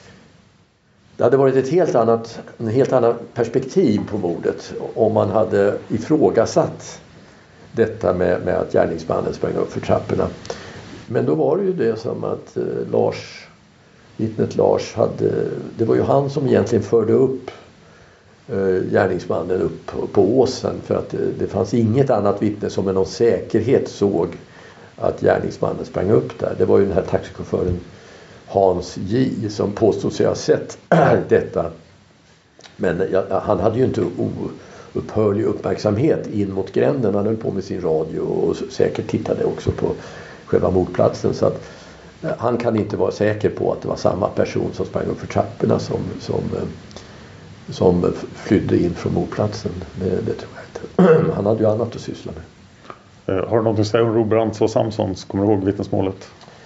det hade varit ett helt annat, en helt annat perspektiv på mordet om man hade ifrågasatt detta med, med att gärningsmannen sprang upp för trapporna. Men då var det ju det som att eh, Lars vittnet Lars hade, det var ju han som egentligen förde upp eh, gärningsmannen upp på, på åsen, för att det, det fanns inget annat vittne som med någon säkerhet såg att gärningsmannen sprang upp där. Det var ju den här taxichauffören Hans J som påstod sig ha sett detta. Men ja, han hade ju inte upphörlig uppmärksamhet in mot gränden. Han höll på med sin radio och säkert tittade också på själva mordplatsen. Så att han kan inte vara säker på att det var samma person som sprang upp för trapporna som, som, som flydde in från mordplatsen. Det, det tror jag inte. Han hade ju annat att syssla med. Har du något att säga om Robrants och Samsons? Kommer du ihåg vittnesmålet?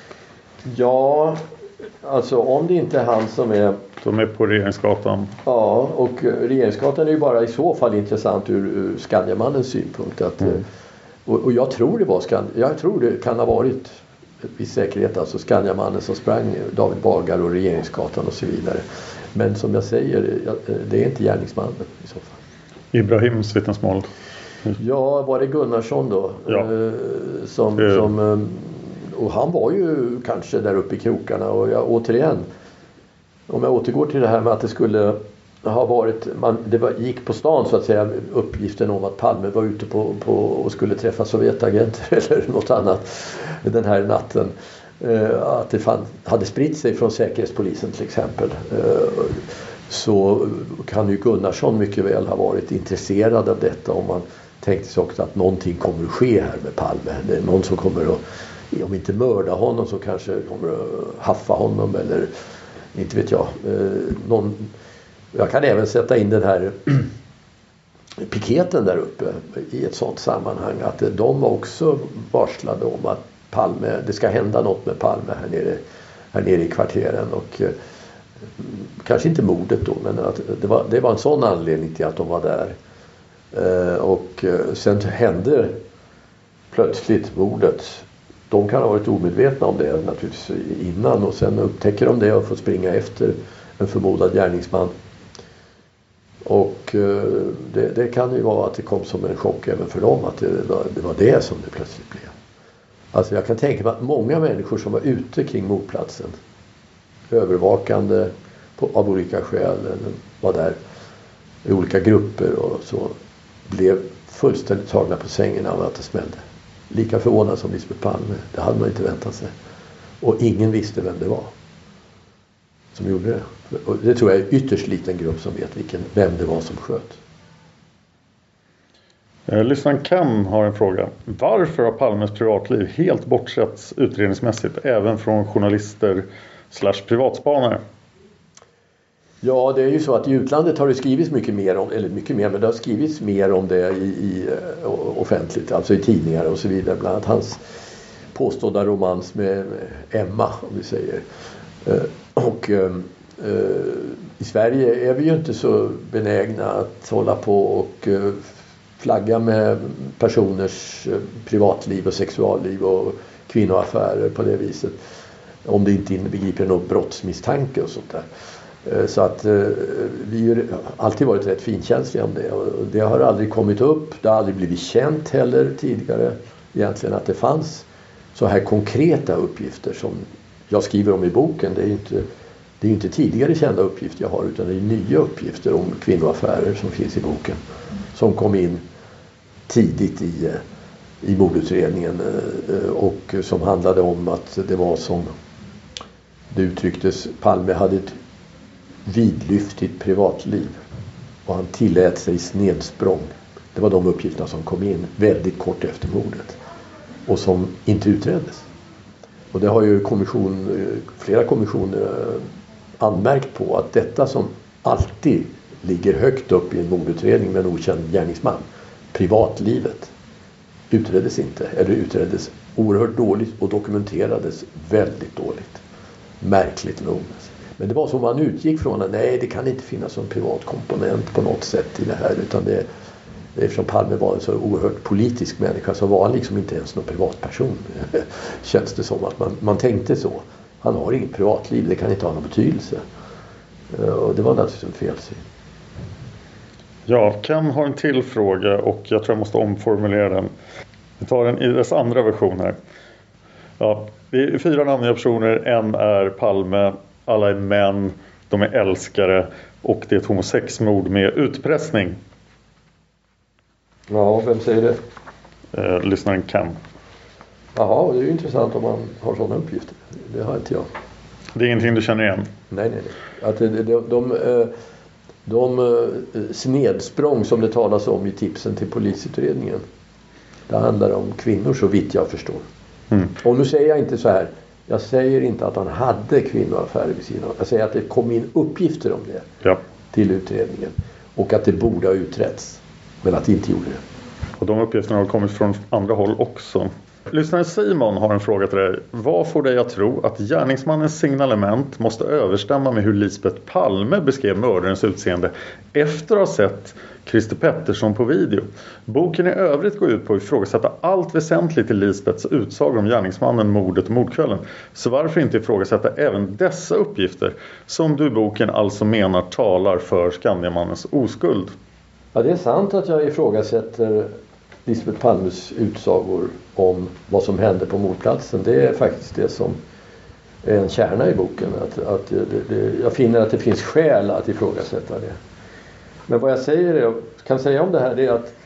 Ja, alltså om det inte är han som är... De är på Regeringsgatan. Ja, och Regeringsgatan är ju bara i så fall intressant ur, ur Skandiamannens synpunkt. Att, mm. och, och jag tror det var Skand... jag tror det kan ha varit i säkerhet, alltså Skandiamannen som sprang David Bagar och Regeringsgatan och så vidare. Men som jag säger, det är inte gärningsmannen i så fall. Ibrahims vittnesmål. Ja, var det Gunnarsson då? Ja. Eh, som, det... som, och han var ju kanske där uppe i krokarna. Och jag, återigen, om jag återgår till det här med att det skulle ha varit, man, det var, gick på stan så att säga, uppgiften om att Palme var ute på, på och skulle träffa Sovjetagenter eller något annat den här natten. Eh, att det fann, hade spritt sig från Säkerhetspolisen till exempel. Eh, så kan ju Gunnarsson mycket väl ha varit intresserad av detta om man tänkte sig också att någonting kommer att ske här med Palme. Det är någon som kommer att, om inte mörda honom så kanske kommer att haffa honom eller inte vet jag. Eh, någon, jag kan även sätta in den här piketen där uppe i ett sådant sammanhang att de var också varslade om att Palme, det ska hända något med Palme här nere, här nere i kvarteren och eh, kanske inte mordet då, men att det var, det var en sån anledning till att de var där. Eh, och eh, sen hände plötsligt mordet. De kan ha varit omedvetna om det naturligtvis innan och sen upptäcker de det och får springa efter en förmodad gärningsman. Och eh, det, det kan ju vara att det kom som en chock även för dem att det var det, var det som det plötsligt blev. Alltså jag kan tänka mig att många människor som var ute kring mordplatsen, övervakande på, av olika skäl, var där i olika grupper och så, blev fullständigt tagna på sängen av att det smällde. Lika förvånad som Lisbeth Palme. Det hade man inte väntat sig. Och ingen visste vem det var som gjorde det. Och det tror jag är ytterst liten grupp som vet vilken, vem det var som sköt. Lyssnaren Ken har en fråga. Varför har Palmes privatliv helt bortsetts utredningsmässigt även från journalister slash privatspanare? Ja, det är ju så att i utlandet har det skrivits mycket mer om, eller mycket mer, men det har skrivits mer om det i, i offentligt, alltså i tidningar och så vidare. Bland annat hans påstådda romans med Emma, om vi säger. Och eh, i Sverige är vi ju inte så benägna att hålla på och eh, flagga med personers eh, privatliv och sexualliv och kvinnoaffärer på det viset. Om det inte inbegriper något brottsmisstanke och sånt där. Eh, så att eh, vi har alltid varit rätt finkänsliga om det. Och det har aldrig kommit upp, det har aldrig blivit känt heller tidigare egentligen att det fanns så här konkreta uppgifter som jag skriver om i boken. Det är ju inte, det är inte tidigare kända uppgifter jag har utan det är nya uppgifter om kvinnoaffärer som finns i boken. Som kom in tidigt i, i mordutredningen och som handlade om att det var som det uttrycktes, Palme hade ett vidlyftigt privatliv och han tillät sig snedsprång. Det var de uppgifterna som kom in väldigt kort efter mordet och som inte utreddes. Och det har ju kommission, flera kommissioner anmärkt på att detta som alltid ligger högt upp i en mordutredning med en okänd gärningsman, privatlivet, utreddes inte eller utreddes oerhört dåligt och dokumenterades väldigt dåligt. Märkligt nog. Men det var som man utgick från att nej, det kan inte finnas någon privat komponent på något sätt i det här utan det eftersom Palme var en så oerhört politisk människa så var han liksom inte ens någon privatperson. Känns det som att man, man tänkte så. Han har inget privatliv, det kan inte ha någon betydelse. Och det var naturligtvis en felsyn. Ja, Ken har en till fråga och jag tror jag måste omformulera den. Vi tar den i dess andra version här. Ja, det är fyra namngiva personer, en är Palme, alla är män, de är älskare och det är ett homosexmord med utpressning. Ja, vem säger det? Eh, lyssnaren Ken. Jaha, det är ju intressant om man har sådana uppgifter. Det har inte jag. Det är ingenting du känner igen? Nej, nej, nej. Att de, de, de, de snedsprång som det talas om i tipsen till polisutredningen, det handlar om kvinnor så vitt jag förstår. Mm. Och nu säger jag inte så här, jag säger inte att han hade kvinnoaffärer vid sidan. Jag säger att det kom in uppgifter om det ja. till utredningen. Och att det borde ha utretts. Men att det inte gjorde det. Och de uppgifterna har kommit från andra håll också. Lyssnaren Simon har en fråga till dig. Vad får dig att tro att gärningsmannens signalement måste överstämma med hur Lisbeth Palme beskrev mördarens utseende efter att ha sett Christer Pettersson på video? Boken i övrigt går ut på att ifrågasätta allt väsentligt i Lisbeths utsagor om gärningsmannen, mordet och mordkvällen. Så varför inte ifrågasätta även dessa uppgifter som du i boken alltså menar talar för Skandiamannens oskuld? Ja, det är sant att jag ifrågasätter Lisbeth Palmes utsagor om vad som hände på mordplatsen. Det är faktiskt det som är en kärna i boken. Att, att det, det, jag finner att det finns skäl att ifrågasätta det. Men vad jag säger är, kan säga om det här är att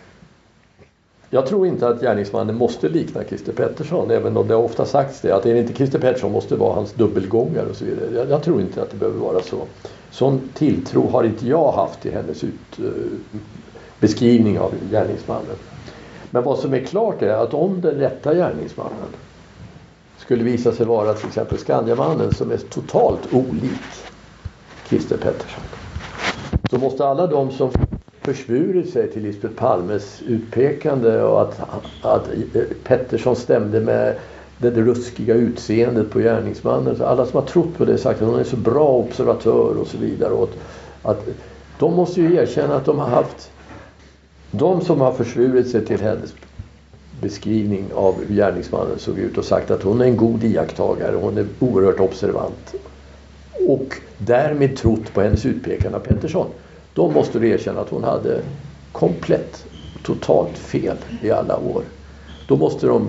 jag tror inte att gärningsmannen måste likna Christer Pettersson. Även om det har ofta sagts det. Att det är inte Christer Pettersson måste vara hans dubbelgångare och så vidare. Jag, jag tror inte att det behöver vara så. Sån tilltro har inte jag haft i hennes ut, uh, beskrivning av gärningsmannen. Men vad som är klart är att om den rätta gärningsmannen skulle visa sig vara till exempel Skandiamannen som är totalt olik Christer Pettersson, så måste alla de som försvurit sig till Lisbeth Palmes utpekande och att, att Pettersson stämde med det ruskiga utseendet på gärningsmannen, så alla som har trott på det sagt att hon är så bra observatör och så vidare, och att, att de måste ju erkänna att de har haft de som har försvurit sig till hennes beskrivning av hur gärningsmannen såg ut och sagt att hon är en god iakttagare, hon är oerhört observant och därmed trott på hennes utpekande av Pettersson. De måste erkänna att hon hade komplett, totalt fel i alla år. Då måste de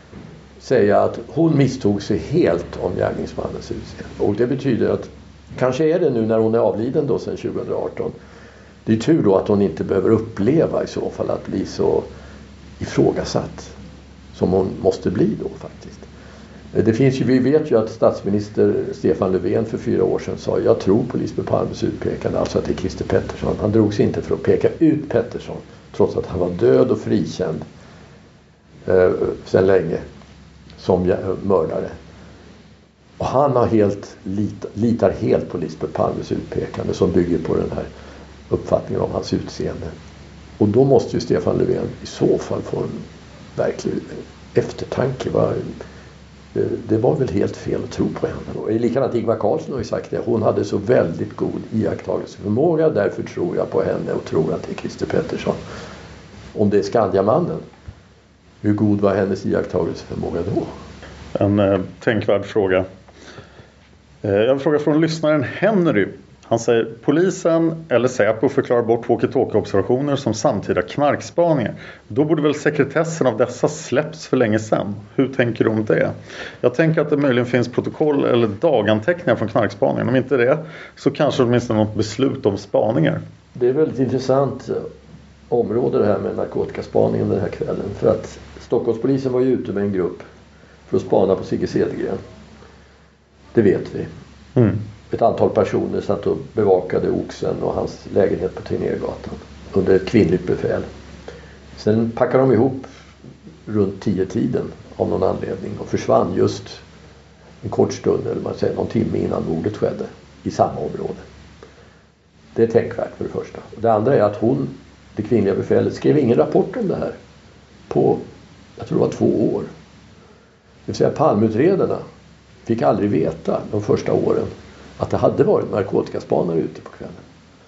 säga att hon misstog sig helt om gärningsmannens utseende. Och det betyder att, kanske är det nu när hon är avliden då sedan tjugo arton, det är tur då att hon inte behöver uppleva i så fall att bli så ifrågasatt som hon måste bli då faktiskt. Det finns ju, vi vet ju att statsminister Stefan Löfven för fyra år sedan sa jag tror på Lisbeth Palmes utpekande, alltså att det är Christer Pettersson. Han drog sig inte för att peka ut Pettersson trots att han var död och frikänd eh, sedan länge som mördare. Och han har helt, lit, litar helt på Lisbeth Palmes utpekande som bygger på den här uppfattningen om hans utseende. Och då måste ju Stefan Löfven i så fall få en verklig eftertanke. Va? Det var väl helt fel att tro på henne. Och likadant Ingvar Carlsson har ju sagt det. Hon hade så väldigt god iakttagelseförmåga. Därför tror jag på henne och tror att det är Christer Pettersson. Om det är Skandiamannen, hur god var hennes iakttagelseförmåga då? En eh, tänkvärd fråga. Eh, jag har en fråga från lyssnaren Henry. Han säger, polisen eller Säpo förklarar bort walkie-talkie-observationer som samtida knarkspaningar. Då borde väl sekretessen av dessa släppts för länge sedan. Hur tänker du om det? Jag tänker att det möjligen finns protokoll eller daganteckningar från knarkspaningen. Om inte det, så kanske åtminstone något beslut om spaningar. Det är väldigt intressant område det här med narkotikaspaningen den här kvällen. För att Stockholmspolisen var ju ute med en grupp för att spana på Sigge Cedergren. Det vet vi. Mm. Ett antal personer satt och bevakade Oxen och hans lägenhet på Tegnérgatan under ett kvinnligt befäl. Sen packade de ihop runt tio tiden av någon anledning och försvann just en kort stund, eller man säger någon timme innan mordet skedde i samma område. Det är tänkvärt för det första. Det andra är att hon, det kvinnliga befälet, skrev ingen rapport om det här på, jag tror det var två år. Det vill säga Palmeutredarna fick aldrig veta de första åren att det hade varit narkotikaspanare ute på kvällen.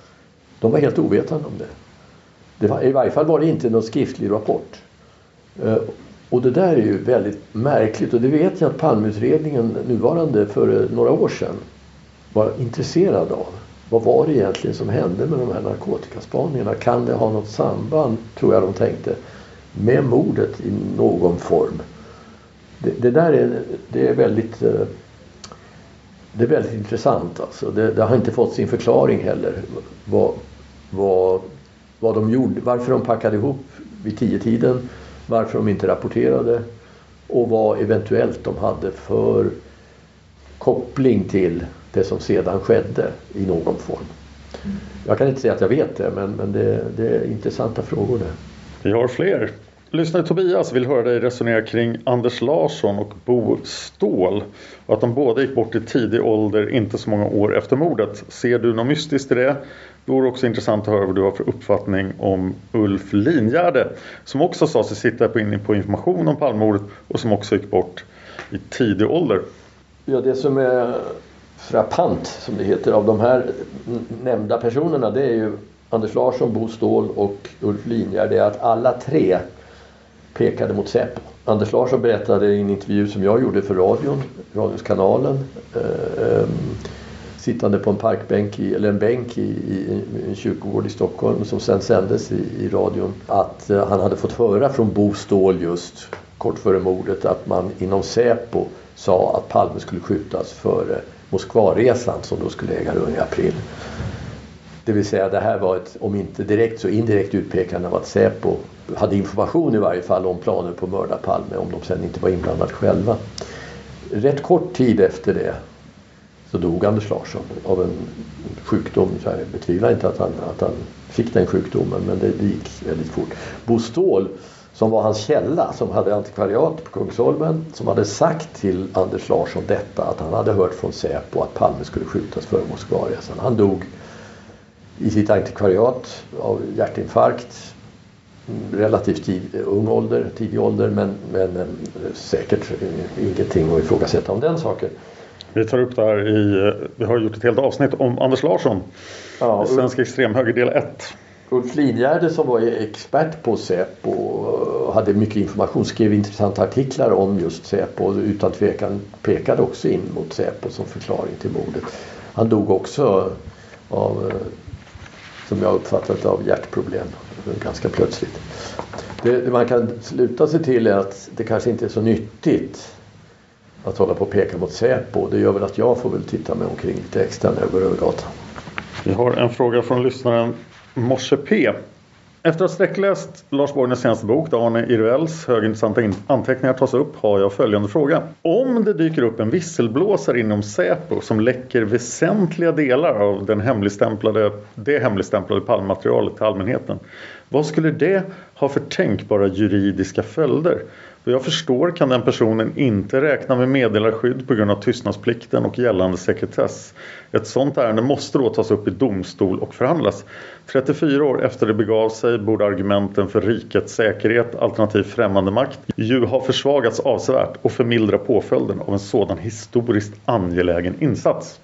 De var helt ovetande om det. det var, I varje fall var det inte någon skriftlig rapport. Uh, och det där är ju väldigt märkligt. Och det vet jag att Palmeutredningen nuvarande för några år sedan var intresserad av. Vad var det egentligen som hände med de här narkotikaspaningarna? Kan det ha något samband, tror jag de tänkte, med mordet i någon form? Det, det där är, det är väldigt... Uh, Det är väldigt intressant alltså. Det, det har inte fått sin förklaring heller. Vad, vad, vad de gjorde, varför de packade ihop vid tio tiden, varför de inte rapporterade och vad eventuellt de hade för koppling till det som sedan skedde i någon form. Jag kan inte säga att jag vet det, men, men det, det är intressanta frågor det. Vi har fler. Lyssnare Tobias vill höra dig resonera kring Anders Larsson och Bo Ståhl och att de båda gick bort i tidig ålder, inte så många år efter mordet. Ser du något mystiskt i det? Det vore också intressant att höra vad du har för uppfattning om Ulf Linjärde, som också sa sig sitta på inne på information om Palmemordet och som också gick bort i tidig ålder. Ja, det som är frappant, som det heter, av de här nämnda personerna, det är ju Anders Larsson, Bo Ståhl och Ulf Linjärde, är att alla tre pekade mot Säpo. Anders Larsson berättade i en intervju som jag gjorde för radion, radioskanalen, eh, sittande på en parkbänk i, eller en bänk i, i en kyrkogård i Stockholm som sen sändes i, i radion, att eh, han hade fått höra från Bo Ståhl just kort före mordet att man inom Säpo sa att Palme skulle skjutas före Moskvaresan som då skulle äga rum i april. Det vill säga det här var ett, om inte direkt så indirekt utpekande av att Säpo hade information i varje fall om planer på mörda Palme, om de sen inte var inblandade själva. Rätt kort tid efter det så dog Anders Larsson av en sjukdom. Jag betvivlar inte att han, att han fick den sjukdomen, men det gick väldigt fort. Bo Ståhl, som var hans källa, som hade antikvariat på Kungsholmen, som hade sagt till Anders Larsson detta, att han hade hört från Säpo att Palme skulle skjutas före Moskvaresan. Han dog i sitt antikvariat av hjärtinfarkt, relativt tid, ung ålder, tidig ålder, men, men säkert ingenting att ifrågasätta om den saken. Vi tar upp det här i, vi har gjort ett helt avsnitt om Anders Larsson, ja, Svensk extremhöger del ett. Ulf Linjärde, som var expert på Säpo och hade mycket information, skrev intressanta artiklar om just Säpo och utan tvekan pekade också in mot Säpo som förklaring till mordet. Han dog också av, som jag uppfattat, av hjärtproblem ganska plötsligt. Det, det man kan sluta sig till är att det kanske inte är så nyttigt att hålla på och peka mot Säpo. Det gör väl att jag får väl titta mig omkring lite extra när jag går över gatan. Vi har en fråga från lyssnaren Morse P. Efter att ha sträckläst Lars Borgnäs senaste bok, där Arne Irvells högintressanta anteckningar tas upp, har jag följande fråga. Om det dyker upp en visselblåsare inom Säpo som läcker väsentliga delar av den hemligstämplade, det hemligstämplade Palmematerialet till allmänheten, vad skulle det ha för tänkbara juridiska följder? Vad jag förstår kan den personen inte räkna med meddelarskydd på grund av tystnadsplikten och gällande sekretess. Ett sådant ärende måste då tas upp i domstol och förhandlas. trettiofyra år efter det begav sig borde argumenten för rikets säkerhet, alternativ främmande makt, ju ha försvagats avsevärt och förmildra påföljden av en sådan historiskt angelägen insats.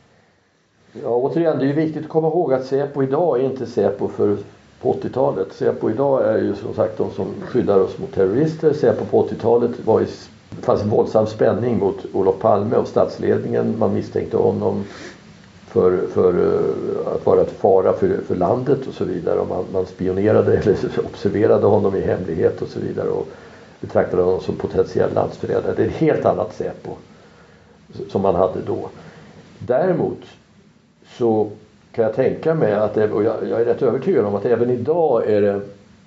Ja, återigen, det är ju viktigt att komma ihåg att Säpo idag är inte Säpo för på åttiotalet. Säpo idag är ju som sagt de som skyddar oss mot terrorister. Säpo på åttiotalet var i, det fanns en våldsam spänning mot Olof Palme och statsledningen. Man misstänkte honom för, för att vara ett fara för, för landet och så vidare. Och man, man spionerade eller observerade honom i hemlighet och så vidare och betraktade honom som potentiell landsförrädare. Det är ett helt annat Säpo som man hade då. Däremot så kan jag tänka mig att, och jag, jag är rätt övertygad om att även idag är det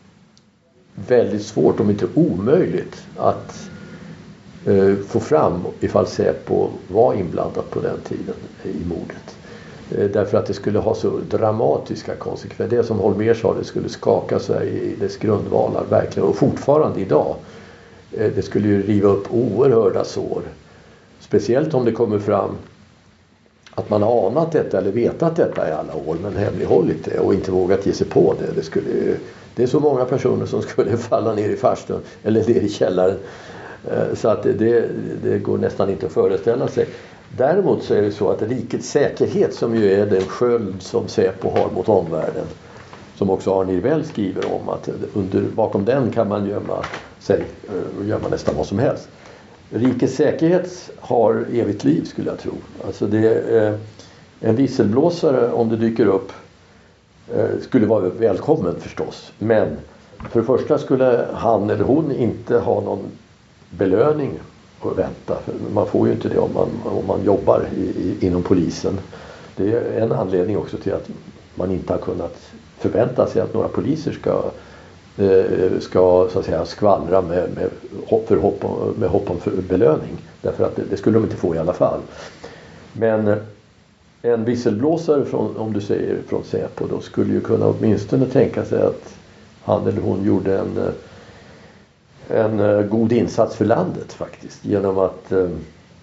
väldigt svårt, om inte omöjligt, att eh, få fram ifall Säpo var inblandat på den tiden i mordet. Eh, därför att det skulle ha så dramatiska konsekvenser. Det som Holmér sa, det skulle skaka sig i dess grundvalar verkligen, och fortfarande idag. Eh, det skulle ju riva upp oerhörda sår. Speciellt om det kommer fram att man har anat detta eller vetat detta i alla år men hemlighållit det och inte vågat ge sig på det. Det, skulle, det är så många personer som skulle falla ner i farstun eller ner i källaren. Så att det, det går nästan inte att föreställa sig. Däremot så är det så att rikets säkerhet, som ju är den sköld som Säpo har mot omvärlden, som också Arne Irvell skriver om, att under, bakom den kan man gömma sig och gömma nästan vad som helst. Rikets säkerhet har evigt liv, skulle jag tro. Alltså det är en visselblåsare, om det dyker upp, skulle vara välkommen förstås. Men för det första skulle han eller hon inte ha någon belöning att vänta. Man får ju inte det om man, om man jobbar i, i, inom polisen. Det är en anledning också till att man inte har kunnat förvänta sig att några poliser ska eh, ska så att säga skvallra med, med, hopp, för hopp, med hopp om för belöning. Därför att det, det skulle de inte få i alla fall. Men eh, en visselblåsare från, om du säger från Säpo, då skulle ju kunna åtminstone tänka sig att han eller hon gjorde en, en god insats för landet faktiskt. Genom att, eh,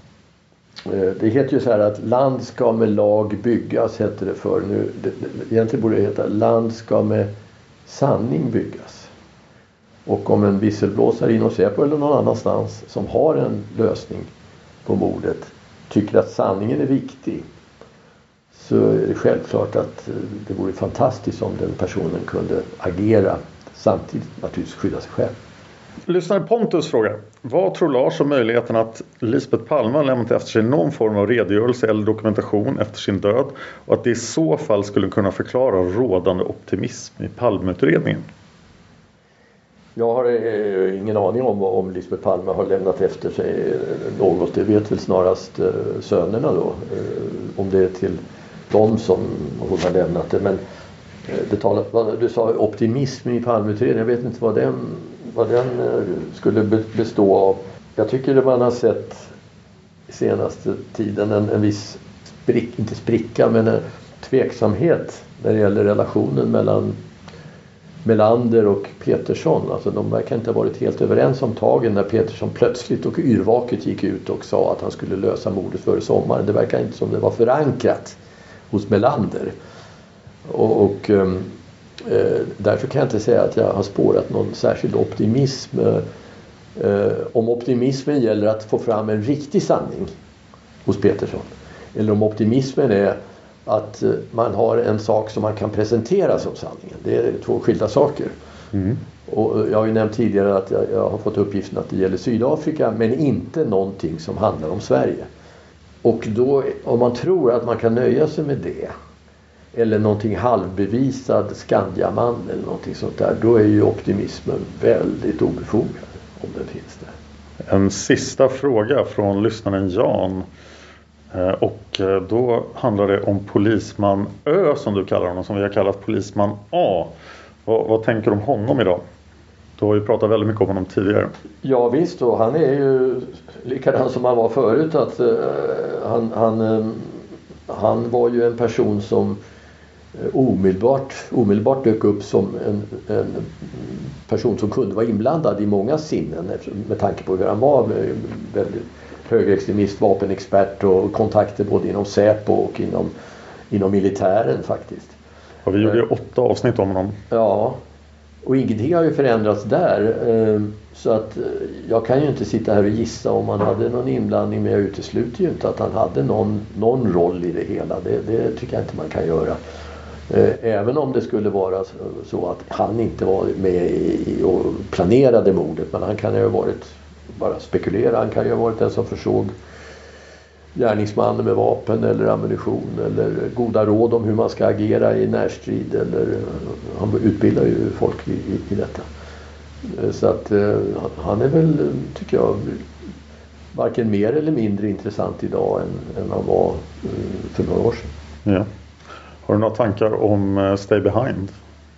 det heter ju så här att land ska med lag byggas, heter det för nu. Det, det, egentligen borde det heta land ska med sanning byggas. Och om en visselblåsare inom Säpo eller någon annanstans som har en lösning på mordet tycker att sanningen är viktig, så är det självklart att det vore fantastiskt om den personen kunde agera samtidigt naturligtvis skydda sig själv. Lyssnare Pontus frågar: vad tror Lars om möjligheten att Lisbeth Palme har lämnat efter sig någon form av redogörelse eller dokumentation efter sin död, och att det i så fall skulle kunna förklara rådande optimism i Palmeutredningen? Jag har eh, ingen aning om om Lisbeth Palme har lämnat efter sig något. Det vet väl snarast eh, sönerna då. Eh, om det är till dem som hon har lämnat det. Men eh, det talar, du sa optimism i Palmeutredningen. Jag vet inte vad den, vad den eh, skulle bestå av. Jag tycker att man har sett senaste tiden en, en viss sprick, inte spricka, men en tveksamhet när det gäller relationen mellan Melander och Peterson. Alltså de verkar inte ha varit helt överens om tagen när Peterson plötsligt och yrvaket gick ut och sa att han skulle lösa mordet före sommaren. Det verkar inte som det var förankrat hos Melander. Och, och eh, därför kan jag inte säga att jag har spårat någon särskild optimism. Eh, om optimismen gäller att få fram en riktig sanning hos Peterson. Eller om optimismen är att man har en sak som man kan presentera som sanningen. Det är två skilda saker. Mm. Och jag har ju nämnt tidigare att jag, jag har fått uppgiften att det gäller Sydafrika, men inte någonting som handlar om Sverige. Och då, om man tror att man kan nöja sig med det, eller någonting halvbevisad Skandiaman eller någonting sånt där, då är ju optimismen väldigt obefogad om den finns där. En sista fråga från lyssnaren Jan. Och då handlar det om polisman Ö, som du kallar honom, som vi har kallat polisman A. Vad, vad tänker du om honom idag? Du har ju pratat väldigt mycket om honom tidigare. Ja visst, och han är ju likadan som han var förut. Att, uh, han, han, uh, han var ju en person som uh, omedelbart, omedelbart dök upp som en, en person som kunde vara inblandad i många sinnen med tanke på hur han var. Väldigt högerextremist, vapenexpert och kontakter både inom Säpo och inom, inom militären faktiskt. Och vi gjorde ju åtta avsnitt om honom. Ja, och ingenting har ju förändrats där. Så att jag kan ju inte sitta här och gissa om han hade någon inblandning, men jag utesluter ju inte att han hade någon, någon roll i det hela. Det, det tycker jag inte man kan göra. Även om det skulle vara så att han inte var med i och planerade mordet, men han kan ju ha varit, bara spekulera, han kan ju ha varit den som försåg gärningsmannen med vapen eller ammunition eller goda råd om hur man ska agera i närstrid, eller han utbildar ju folk i, i, i detta. Så att han är väl, tycker jag, varken mer eller mindre intressant idag än, än han var för några år sedan. Ja. Har du några tankar om Stay Behind?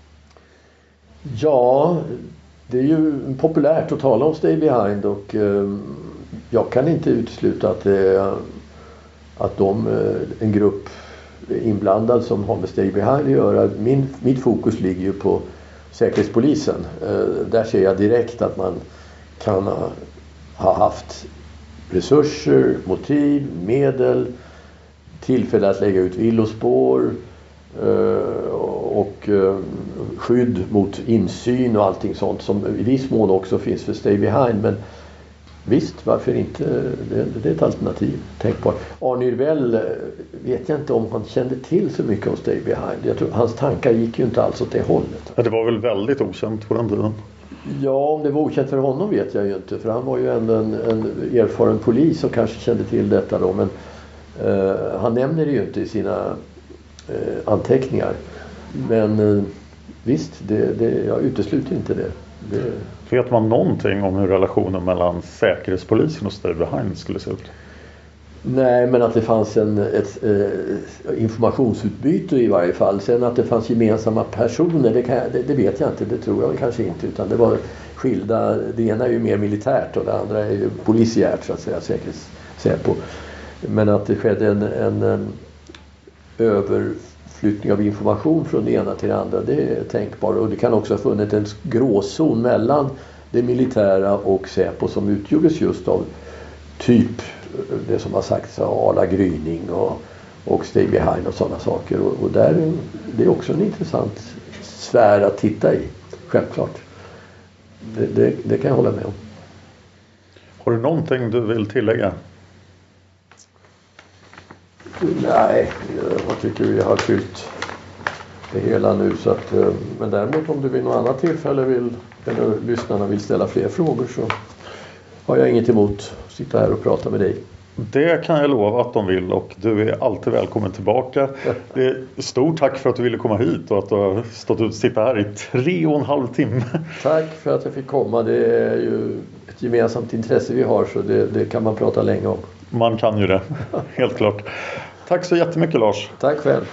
Ja, det är ju populärt att tala om Stay Behind, och eh, jag kan inte utesluta att, eh, att de, eh, en grupp inblandad som har med Stay Behind att göra. Min, mitt fokus ligger ju på Säkerhetspolisen. Eh, där ser jag direkt att man kan ha, ha haft resurser, motiv, medel, tillfälle att lägga ut villospår och skydd mot insyn och allting sånt som i viss mån också finns för Stay Behind. Men visst, varför inte? Det, det är ett alternativ. Tänk på Arne Yrvell, vet jag inte om han kände till så mycket om Stay Behind. Jag tror, hans tankar gick ju inte alls åt det hållet. Det var väl väldigt okänt på den tiden. Ja, om det var okänt för honom vet jag ju inte. För han var ju ändå en, en erfaren polis som kanske kände till detta då. Men uh, han nämner det ju inte i sina uh, anteckningar. Men uh, visst, det, det, jag utesluter inte det. det. Vet man någonting om hur relationen mellan Säkerhetspolisen och Stay Behind skulle se ut? Nej, men att det fanns en, ett eh, informationsutbyte i varje fall. Sen att det fanns gemensamma personer, det, kan jag, det, det vet jag inte, det tror jag kanske inte. Utan det var skilda, det ena är ju mer militärt och det andra är ju polisiärt så att säga, säkerhetssäpo. Men att det skedde en, en, en överflyttning av information från det ena till det andra, det är tänkbart. Och det kan också ha funnits en gråzon mellan det militära och säpo som utgjordes just av typ det som har sagts av Arla Gryning och, och Stay Behind och sådana saker. Och, och där, det är också en intressant sfär att titta i, självklart. Det, det, det kan jag hålla med om. Har du någonting du vill tillägga? Nej, jag tycker vi har fyllt det hela nu. Så att, men däremot om du vid något annat tillfälle vill, eller lyssnarna vill ställa fler frågor så har jag inget emot att sitta här och prata med dig. Det kan jag lova att de vill och du är alltid välkommen tillbaka. Det är stort tack för att du ville komma hit och att du har stått ut och sitta här i tre och en halv timme. Tack för att jag fick komma. Det är ju ett gemensamt intresse vi har så det, det kan man prata länge om. Man kan ju det, helt klart. Tack så jättemycket Lars. Tack själv.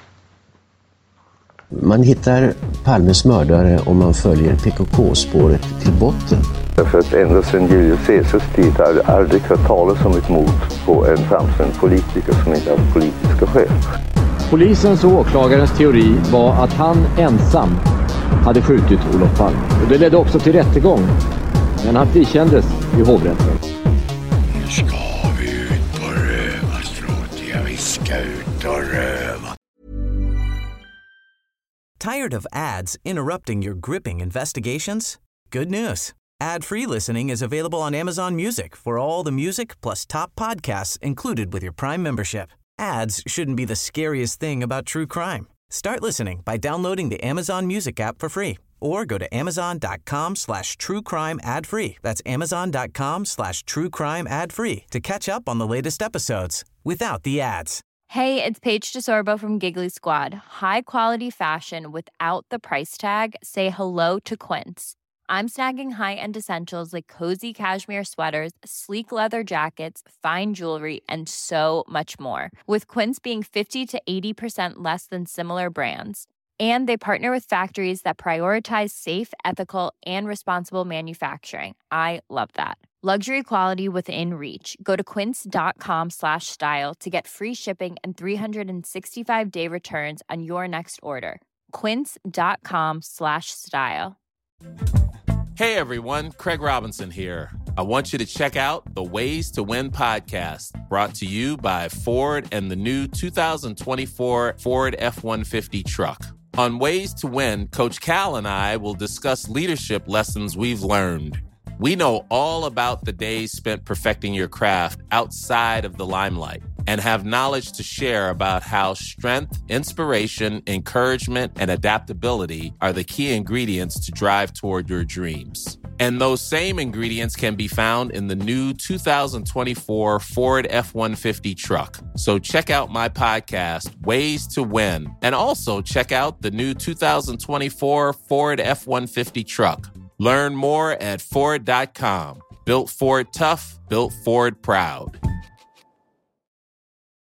Man hittar Palmes mördare om man följer P K K-spåret till botten. Därför att ända sedan Julius Caesars tid har det aldrig hört talas om ett mord på en framstående politiker som inte har politiska skäl. Polisens och åklagarens teori var att han ensam hade skjutit Olof Palme. Och det ledde också till rättegång. Men han frikändes i hovrätten. Nu ska vi ut på rövarstråt. Vi ska ut och röva. Tired of ads interrupting your gripping investigations? Good news. Ad-free listening is available on Amazon Music for all the music plus top podcasts included with your Prime membership. Ads shouldn't be the scariest thing about true crime. Start listening by downloading the Amazon Music app for free or go to amazon.com slash true crime ad free. That's amazon.com slash true crime ad free to catch up on the latest episodes without the ads. Hey, it's Paige DeSorbo from Giggly Squad. High quality fashion without the price tag. Say hello to Quince. I'm snagging high-end essentials like cozy cashmere sweaters, sleek leather jackets, fine jewelry, and so much more. With Quince being fifty to eighty percent less than similar brands. And they partner with factories that prioritize safe, ethical, and responsible manufacturing. I love that. Luxury quality within reach. Go to quince.com slash style to get free shipping and three sixty-five day returns on your next order. Quince.com slash style. Hey everyone, Craig Robinson here. I want you to check out the Ways to Win podcast, brought to you by Ford and the new two thousand twenty-four Ford F one fifty truck. On Ways to Win, Coach Cal and I will discuss leadership lessons we've learned. We know all about the days spent perfecting your craft outside of the limelight and have knowledge to share about how strength, inspiration, encouragement, and adaptability are the key ingredients to drive toward your dreams. And those same ingredients can be found in the new two thousand twenty-four Ford F one fifty truck. So check out my podcast, Ways to Win, and also check out the new two thousand twenty-four Ford F one fifty truck. Learn more at Ford dot com. Built Ford tough, built Ford proud.